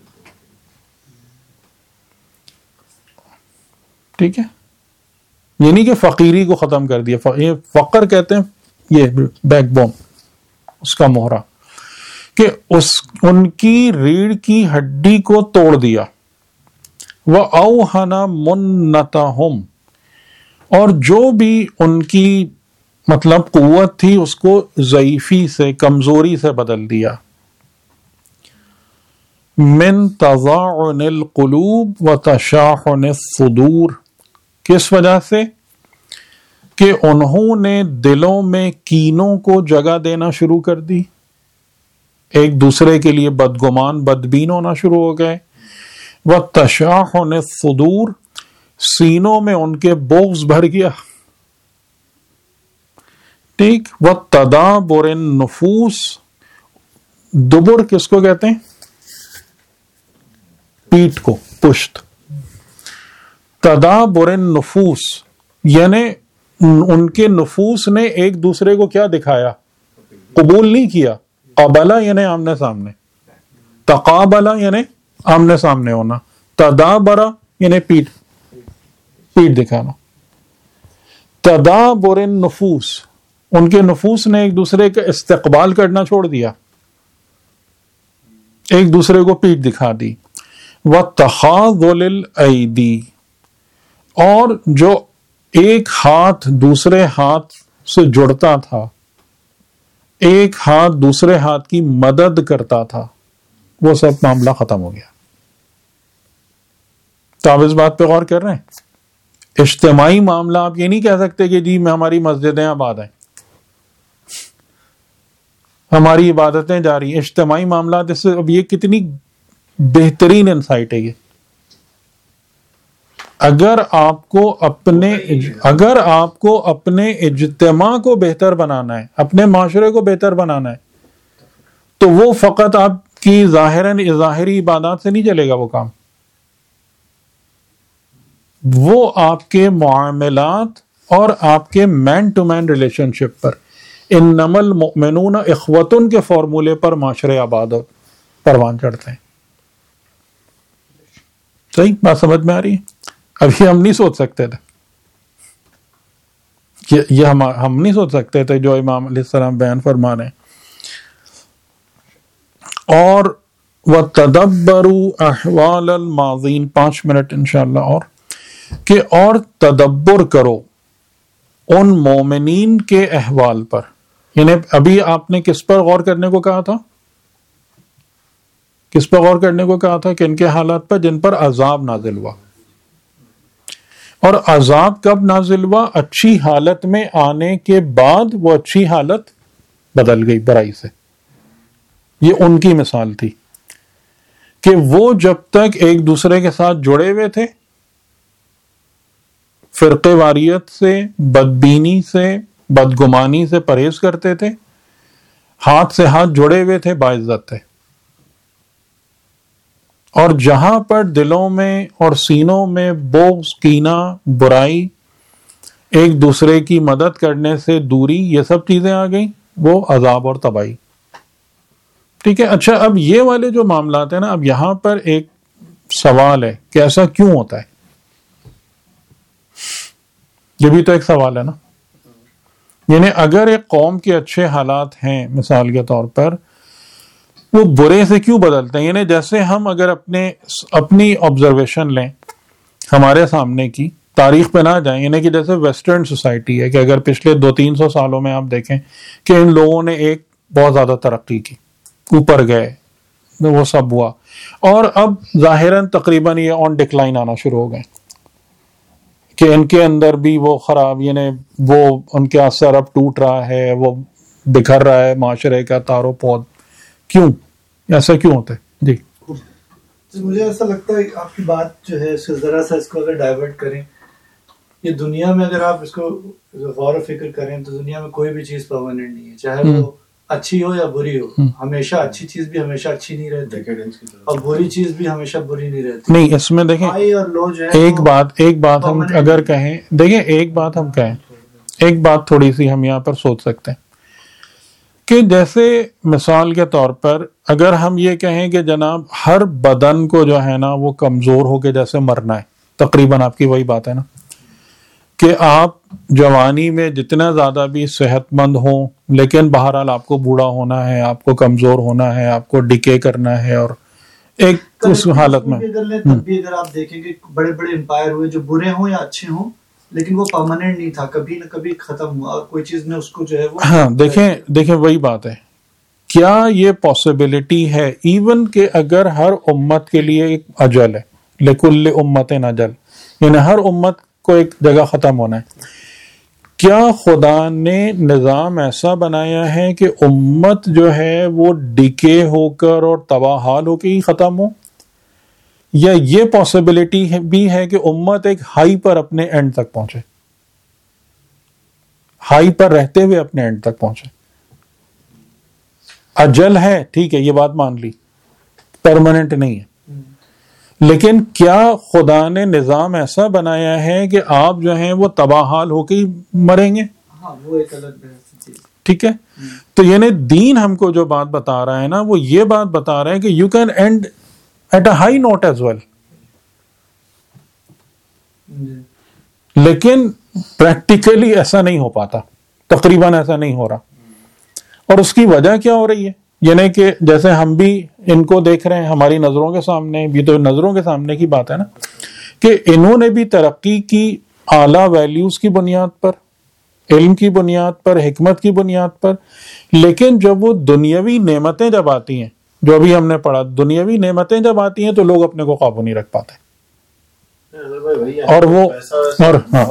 ٹھیک ہے، یعنی کہ فقیری کو ختم کر دیا. فقر کہتے ہیں یہ بیک بون، اس کا مہرا، کہ ان کی ریڑھ کی ہڈی کو توڑ دیا. وَأَوْهَنَ مُنَّتَهُمْ، اور جو بھی ان کی مطلب قوت تھی اس کو ضعیفی سے، کمزوری سے بدل دیا. من تضاعن القلوب وتشاحن الصدور، کس وجہ سے؟ کہ انہوں نے دلوں میں کینوں کو جگہ دینا شروع کر دی، ایک دوسرے کے لیے بدگمان بدبین ہونا شروع ہو گئے. وتشاحن الصدور، سینوں میں ان کے بغض بھر گیا. ٹھیک. وتدابر النفوس، دبر کس کو کہتے ہیں؟ پیٹھ کو، پشت. تدابر النفوس یعنی ان کے نفوس نے ایک دوسرے کو کیا دکھایا؟ قبول نہیں کیا. قبلہ یعنی آمنے سامنے، تقابلہ یعنی آمنے سامنے ہونا، تدابرہ یعنی پیٹھ دکھانا. تدابر النفوس ان کے نفوس نے ایک دوسرے کا استقبال کرنا چھوڑ دیا، ایک دوسرے کو پیٹھ دکھا دی. وَتَخَاذُلِ الْأَيْدِي اور جو ایک ہاتھ دوسرے ہاتھ سے جڑتا تھا، ایک ہاتھ دوسرے ہاتھ کی مدد کرتا تھا، وہ سب معاملہ ختم ہو گیا. تو آپ اس بات پہ غور کر رہے ہیں؟ اجتماعی معاملہ آپ یہ نہیں کہہ سکتے کہ جی ہماری مسجدیں آباد ہیں، ہماری عبادتیں جاری ہیں. اجتماعی معاملات اس سے اب یہ کتنی بہترین انسائٹ ہے یہ. اگر آپ کو اپنے اجتماع کو بہتر بنانا ہے، اپنے معاشرے کو بہتر بنانا ہے، تو وہ فقط آپ کی ظاہری عبادات سے نہیں چلے گا وہ کام. وہ آپ کے معاملات اور آپ کے مین ٹو مین ریلیشن شپ پر، انما المؤمنون اخوۃ کے فارمولے پر معاشرے آباد اور پروان چڑھتے ہیں. صحیح بات سمجھ میں آ رہی ہے؟ ابھی ہم نہیں سوچ سکتے تھے، یہ ہم نہیں سوچ سکتے تھے جو امام علیہ السلام بیان فرما رہے ہیں. اور وَتَدَبَّرُوا أَحْوَالَ الْمَاضِينَ 5 منٹ انشاءاللہ اور تدبر کرو ان مومنین کے احوال پر. یعنی ابھی آپ نے کس پر غور کرنے کو کہا تھا؟ کس پر غور کرنے کو کہا تھا؟ کہ ان کے حالات پر جن پر عذاب نازل ہوا. اور عذاب کب نازل ہوا؟ اچھی حالت میں آنے کے بعد وہ اچھی حالت بدل گئی برائی سے. یہ ان کی مثال تھی کہ وہ جب تک ایک دوسرے کے ساتھ جڑے ہوئے تھے، فرقے واریت سے، بدبینی سے، بدگمانی سے پرہیز کرتے تھے، ہاتھ سے ہاتھ جڑے ہوئے تھے، باعزت تھے. اور جہاں پر دلوں میں اور سینوں میں بغض، کینہ، برائی، ایک دوسرے کی مدد کرنے سے دوری، یہ سب چیزیں آ گئیں، وہ عذاب اور تباہی. ٹھیک ہے. اچھا اب یہ والے جو معاملات ہیں نا، اب یہاں پر ایک سوال ہے کہ ایسا کیوں ہوتا ہے؟ یہ بھی تو ایک سوال ہے نا. یعنی اگر ایک قوم کے اچھے حالات ہیں مثال کے طور پر، وہ برے سے کیوں بدلتے ہیں؟ یعنی جیسے ہم اگر اپنی آبزرویشن لیں، ہمارے سامنے کی تاریخ پہ نہ جائیں، یعنی کہ جیسے ویسٹرن سوسائٹی ہے کہ اگر پچھلے 200-300 سالوں میں آپ دیکھیں کہ ان لوگوں نے ایک بہت زیادہ ترقی کی، اوپر گئے، وہ سب ہوا، اور اب ظاہراً تقریباً یہ آن ڈکلائن آنا شروع ہو گئے کہ ان کے اندر بھی وہ خراب، یعنی وہ ان کے اثر اب ٹوٹ رہا ہے، وہ بکھر رہا ہے معاشرے کا تار و پود. کیوں ایسا کیوں ہوتا ہے؟ جی مجھے ایسا لگتا ہے آپ کی بات جو ہے ذرا سا اس کو اگر ڈائیورٹ کریں، یہ دنیا میں اگر آپ اس کو غور و فکر کریں تو دنیا میں کوئی بھی چیز پرماننٹ نہیں ہے، چاہے وہ اچھی ہو یا بری ہو. ہمیشہ اچھی چیز بھی ہمیشہ اچھی نہیں رہتی اور بری چیز بھی ہمیشہ بری نہیں رہتی. نہیں، اس میں دیکھیں ایک بات ہم اگر کہیں، دیکھیں ایک بات ہم کہیں، ایک بات تھوڑی سی ہم یہاں پر سوچ سکتے ہیں کہ جیسے مثال کے طور پر اگر ہم یہ کہیں کہ جناب ہر بدن کو جو ہے نا وہ کمزور ہو کے جیسے مرنا ہے، تقریباً آپ کی وہی بات ہے نا کہ آپ جوانی میں جتنا زیادہ بھی صحت مند ہوں، لیکن بہرحال آپ کو بوڑھا ہونا ہے، آپ کو کمزور ہونا ہے، آپ کو ڈکے کرنا ہے، اور ایک اس حالت میں اگر آپ دیکھیں کہ بڑے بڑے امپائر ہوئے جو برے ہوں یا اچھے ہوں، لیکن وہ پرماننٹ نہیں تھا، کبھی نہ کبھی ختم ہوا، اور کوئی چیز نے اس کو جو ہے وہ ہاں دیکھیں وہی بات ہے. کیا یہ پاسبلٹی ہے ایون کہ اگر ہر امت کے لیے ایک اجل ہے، لکل امت اجل، یعنی ہر امت کو ایک جگہ ختم ہونا ہے، کیا خدا نے نظام ایسا بنایا ہے کہ امت جو ہے وہ ڈکے ہو کر اور تباہ حال ہو کے ہی ختم ہو؟ یا یہ پاسبلٹی بھی ہے کہ امت ایک ہائی پر اپنے اینڈ تک پہنچے، ہائی پر رہتے ہوئے اپنے اینڈ تک پہنچے؟ اجل ہے، ٹھیک ہے، یہ بات مان لی، پرماننٹ نہیں ہے. لیکن کیا خدا نے نظام ایسا بنایا ہے کہ آپ جو ہیں وہ تباہ حال ہو کے ہی مریں گے؟ ہاں وہ ایک الگ بحث چیز. ٹھیک ہے. تو یعنی دین ہم کو جو بات بتا رہا ہے نا وہ یہ بات بتا رہا ہے کہ you can end at a high note as well. لیکن پریکٹیکلی ایسا نہیں ہو پاتا, تقریباً ایسا نہیں ہو رہا. اور اس کی وجہ کیا ہو رہی ہے؟ یعنی کہ جیسے ہم بھی ان کو دیکھ رہے ہیں ہماری نظروں کے سامنے, بھی تو نظروں کے سامنے کی بات ہے نا, کہ انہوں نے بھی ترقی کی اعلیٰ ویلیوز کی بنیاد پر, علم کی بنیاد پر, حکمت کی بنیاد پر, لیکن جب وہ دنیاوی نعمتیں جب آتی ہیں, جو ابھی ہم نے پڑھا, دنیاوی نعمتیں جب آتی ہیں تو لوگ اپنے کو قابو نہیں رکھ پاتے. اور وہ اور ہاں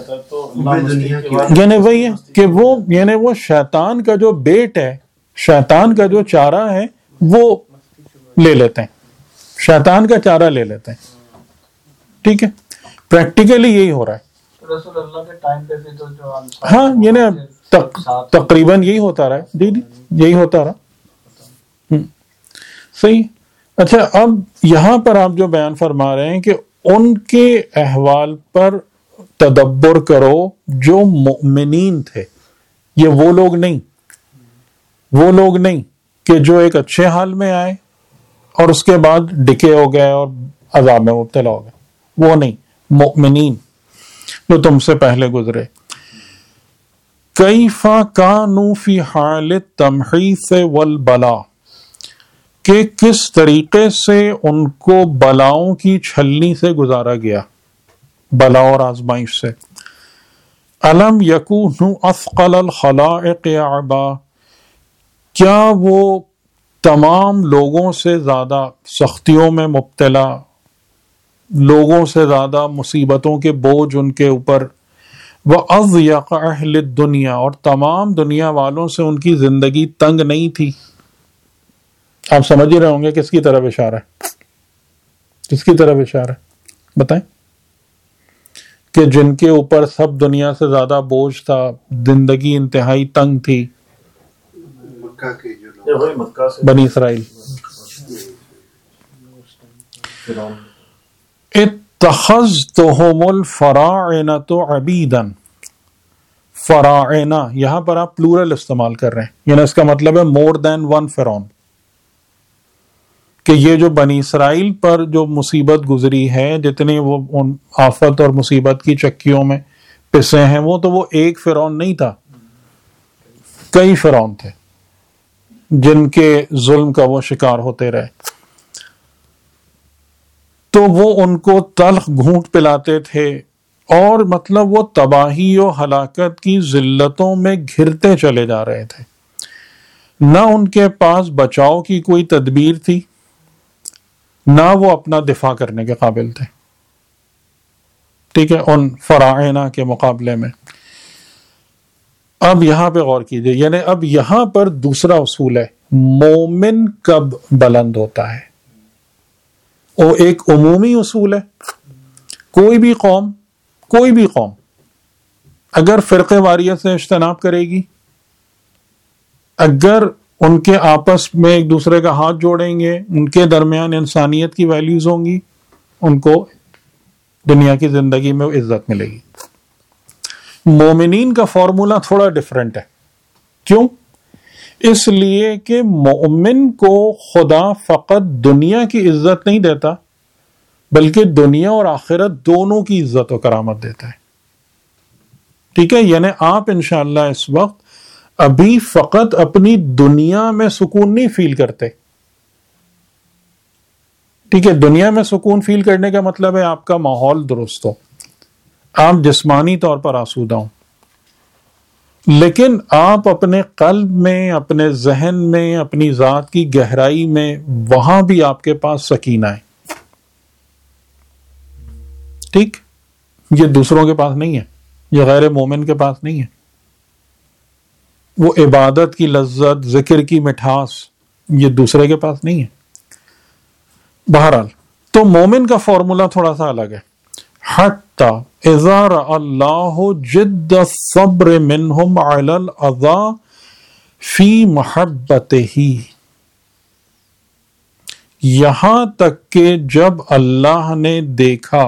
یعنی وہی ہے کہ وہ شیطان کا جو بیٹ ہے, شیطان کا جو چارہ ہے وہ لے لیتے ہیں, شیطان کا چارہ لے لیتے ہیں. ٹھیک ہے, پریکٹیکلی یہی ہو رہا ہے. رسول اللہ کے ٹائم پہ بھی تو جو ہاں یعنی تقریباً یہی ہوتا رہا ہے. جی یہی ہوتا رہا. صحیح. اچھا, اب یہاں پر آپ جو بیان فرما رہے ہیں کہ ان کے احوال پر تدبر کرو جو مؤمنین تھے, یہ وہ لوگ نہیں کہ جو ایک اچھے حال میں آئے اور اس کے بعد ڈکے ہو گئے اور عذاب میں مبتلا ہو گئے, وہ نہیں. مؤمنین جو تم سے پہلے گزرے. کیف کانوا فی حال التمحیص والبلاء, کہ کس طریقے سے ان کو بلاؤں کی چھلنی سے گزارا گیا, بلا اور آزمائش سے. الم یکونوا اثقل الخلائق عبا, کیا وہ تمام لوگوں سے زیادہ سختیوں میں مبتلا, لوگوں سے زیادہ مصیبتوں کے بوجھ ان کے اوپر, وَأَضْيَقَ أَهْلِ الدُّنْيَا, اور تمام دنیا والوں سے ان کی زندگی تنگ نہیں تھی. آپ سمجھ ہی رہے ہوں گے کس کی طرف اشارہ ہے, کس کی طرف اشارہ ہے بتائیں, کہ جن کے اوپر سب دنیا سے زیادہ بوجھ تھا, زندگی انتہائی تنگ تھی, مکہ کے جو لوگ بنی اسرائیل. اتخذتهم الفراعنۃ عبیدا, فراعنہ یہاں پر آپ پلورل استعمال کر رہے ہیں, یعنی اس کا مطلب ہے مور دین ون فرعون, کہ یہ جو بنی اسرائیل پر جو مصیبت گزری ہے, جتنی وہ آفت اور مصیبت کی چکیوں میں پسے ہیں, وہ ایک فرعون نہیں تھا, کئی فرعون تھے جن کے ظلم کا وہ شکار ہوتے رہے. تو وہ ان کو تلخ گھونٹ پلاتے تھے, اور مطلب وہ تباہی و ہلاکت کی ذلتوں میں گھرتے چلے جا رہے تھے. نہ ان کے پاس بچاؤ کی کوئی تدبیر تھی, نہ وہ اپنا دفاع کرنے کے قابل تھے. ٹھیک ہے, ان فراعنہ کے مقابلے میں. اب یہاں پہ غور کیجئے, یعنی اب یہاں پر دوسرا اصول ہے, مومن کب بلند ہوتا ہے. وہ ایک عمومی اصول ہے, کوئی بھی قوم اگر فرقے واریت سے اجتناب کرے گی, اگر ان کے آپس میں ایک دوسرے کا ہاتھ جوڑیں گے, ان کے درمیان انسانیت کی ویلیوز ہوں گی, ان کو دنیا کی زندگی میں عزت ملے گی. مومنین کا فارمولا تھوڑا ڈیفرنٹ ہے. کیوں؟ اس لیے کہ مومن کو خدا فقط دنیا کی عزت نہیں دیتا, بلکہ دنیا اور آخرت دونوں کی عزت و کرامت دیتا ہے. ٹھیک ہے, یعنی آپ انشاءاللہ اس وقت ابھی فقط اپنی دنیا میں سکون نہیں فیل کرتے. ٹھیک ہے, دنیا میں سکون فیل کرنے کا مطلب ہے آپ کا ماحول درست ہو, آپ جسمانی طور پر آسودہ ہوں, لیکن آپ اپنے قلب میں, اپنے ذہن میں, اپنی ذات کی گہرائی میں, وہاں بھی آپ کے پاس سکینہ ہے. ٹھیک, یہ دوسروں کے پاس نہیں ہے, یہ غیر مومن کے پاس نہیں ہے. وہ عبادت کی لذت, ذکر کی مٹھاس, یہ دوسرے کے پاس نہیں ہے. بہرحال تو مومن کا فارمولا تھوڑا سا الگ ہے. حتی اذا رأى اللہ جد الصبر منہم علی الاذى فی محبتہ, یہاں تک کہ جب اللہ نے دیکھا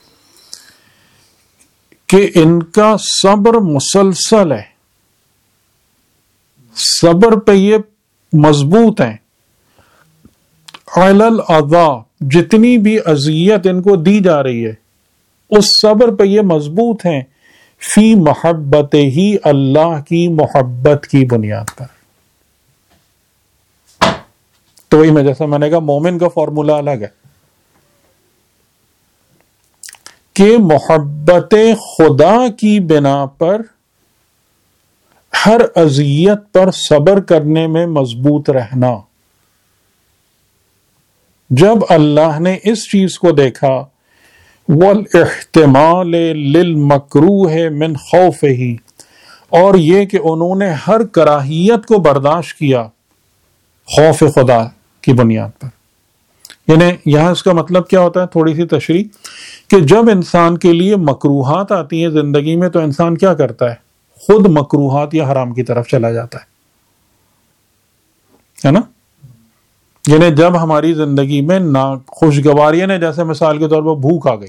کہ ان کا صبر مسلسل ہے، صبر پہ یہ مضبوط ہیں، علی الاذی، جتنی بھی اذیت ان کو دی جا رہی ہے اس صبر پہ یہ مضبوط ہیں، فی محبت ہی، اللہ کی محبت کی بنیاد پر. تو وہی میں جیسا میں نے کہا مومن کا فارمولہ الگ ہے کہ محبت خدا کی بنا پر ہر اذیت پر صبر کرنے میں مضبوط رہنا. جب اللہ نے اس چیز کو دیکھا، والاحتمال للمکروہ من خوفہ، اور یہ کہ انہوں نے ہر کراہیت کو برداشت کیا خوف خدا کی بنیاد پر. یعنی یہاں اس کا مطلب کیا ہوتا ہے، تھوڑی سی تشریح، کہ جب انسان کے لیے مکروہات آتی ہیں زندگی میں تو انسان کیا کرتا ہے، خود مکروہات یا حرام کی طرف چلا جاتا ہے نا. یعنی جب ہماری زندگی میں خوشگواری نے، جیسے مثال کے طور پر بھوک آ گئی،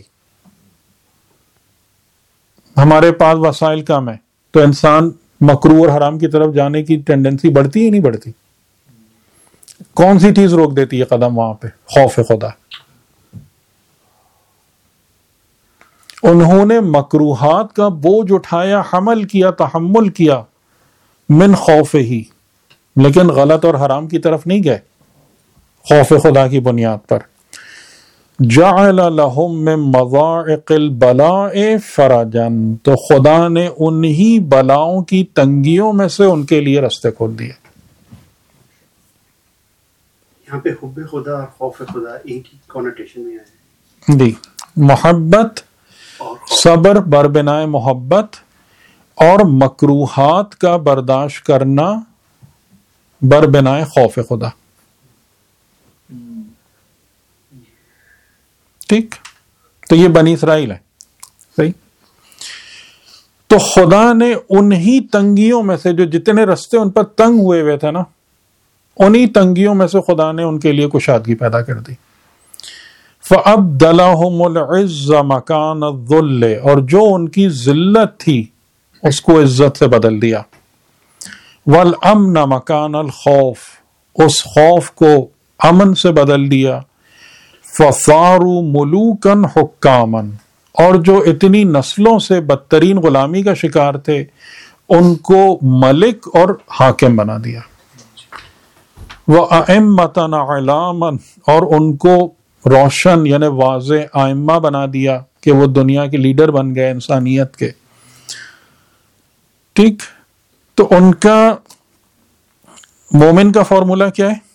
ہمارے پاس وسائل کم ہیں، تو انسان مکروہ اور حرام کی طرف جانے کی ٹینڈنسی بڑھتی ہے نہیں بڑھتی؟ کون سی چیز روک دیتی ہے قدم وہاں پہ؟ خوف خدا. انہوں نے مکروہات کا بوجھ اٹھایا، حمل کیا، تحمل کیا، من خوف ہی، لیکن غلط اور حرام کی طرف نہیں گئے، خوف خدا کی بنیاد پر. جعل لهم من مضائق البلاء فرجا، تو خدا نے انہی بلاؤں کی تنگیوں میں سے ان کے لیے رستے کھول دیے. یہاں پہ حب خدا اور خوف خدا ایک ہی کونوٹیشن میں آئے جی. محبت، صبر بربنائے محبت، اور مکروہات کا برداشت کرنا بربنائے خوف خدا. ٹھیک، تو یہ بنی اسرائیل ہے. صحیح. تو خدا نے انہی تنگیوں میں سے، جو جتنے رستے ان پر تنگ ہوئے ہوئے تھے نا، انہی تنگیوں میں سے خدا نے ان کے لیے کشادگی پیدا کر دی. فَأَبْدَلَهُمُ الْعِزَّ مَكَانَ الذُّلِّ، اور جو ان کی ذلت تھی اس کو عزت سے بدل دیا. وَالْأَمْنَ مَكَانَ الْخَوْفِ، اس خوف کو امن سے بدل دیا. فَصَارُوا مُلُوكًا حُكَّامًا، اور جو اتنی نسلوں سے بدترین غلامی کا شکار تھے ان کو ملک اور حاکم بنا دیا. وَأَئِمَّةً عِلَامًا، اور ان کو روشن یعنی واضح ائمہ بنا دیا کہ وہ دنیا کے لیڈر بن گئے انسانیت کے. ٹھیک. تو ان کا مومن کا فارمولہ کیا ہے؟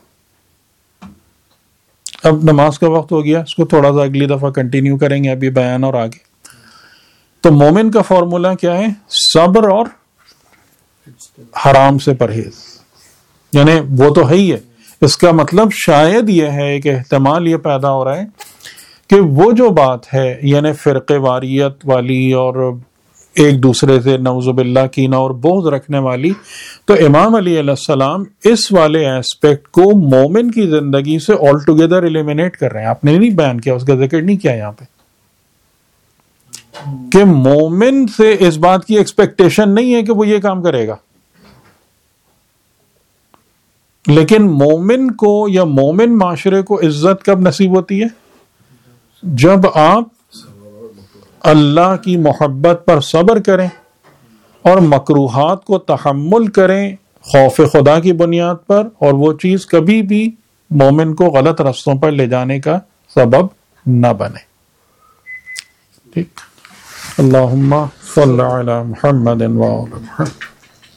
اب نماز کا وقت ہو گیا، اس کو تھوڑا سا اگلی دفعہ کنٹینیو کریں گے، ابھی بیان اور آگے. تو مومن کا فارمولہ کیا ہے؟ صبر اور حرام سے پرہیز. یعنی وہ تو ہے ہی ہے، اس کا مطلب شاید یہ ہے کہ احتمال یہ پیدا ہو رہا ہے کہ وہ جو بات ہے یعنی فرقے واریت والی اور ایک دوسرے سے نعوذ باللہ کینہ اور بغض رکھنے والی، تو امام علی علیہ السلام اس والے ایسپیکٹ کو مومن کی زندگی سے آل ٹوگیدر ایلیمینیٹ کر رہے ہیں. آپ نے نہیں بیان کیا، اس کا ذکر نہیں کیا یہاں پہ، کہ مومن سے اس بات کی ایکسپیکٹیشن نہیں ہے کہ وہ یہ کام کرے گا. لیکن مومن کو یا مومن معاشرے کو عزت کب نصیب ہوتی ہے؟ جب آپ اللہ کی محبت پر صبر کریں اور مکروہات کو تحمل کریں خوف خدا کی بنیاد پر، اور وہ چیز کبھی بھی مومن کو غلط رستوں پر لے جانے کا سبب نہ بنے. ٹھیک. اللہم صلی علی محمد و علی محمد.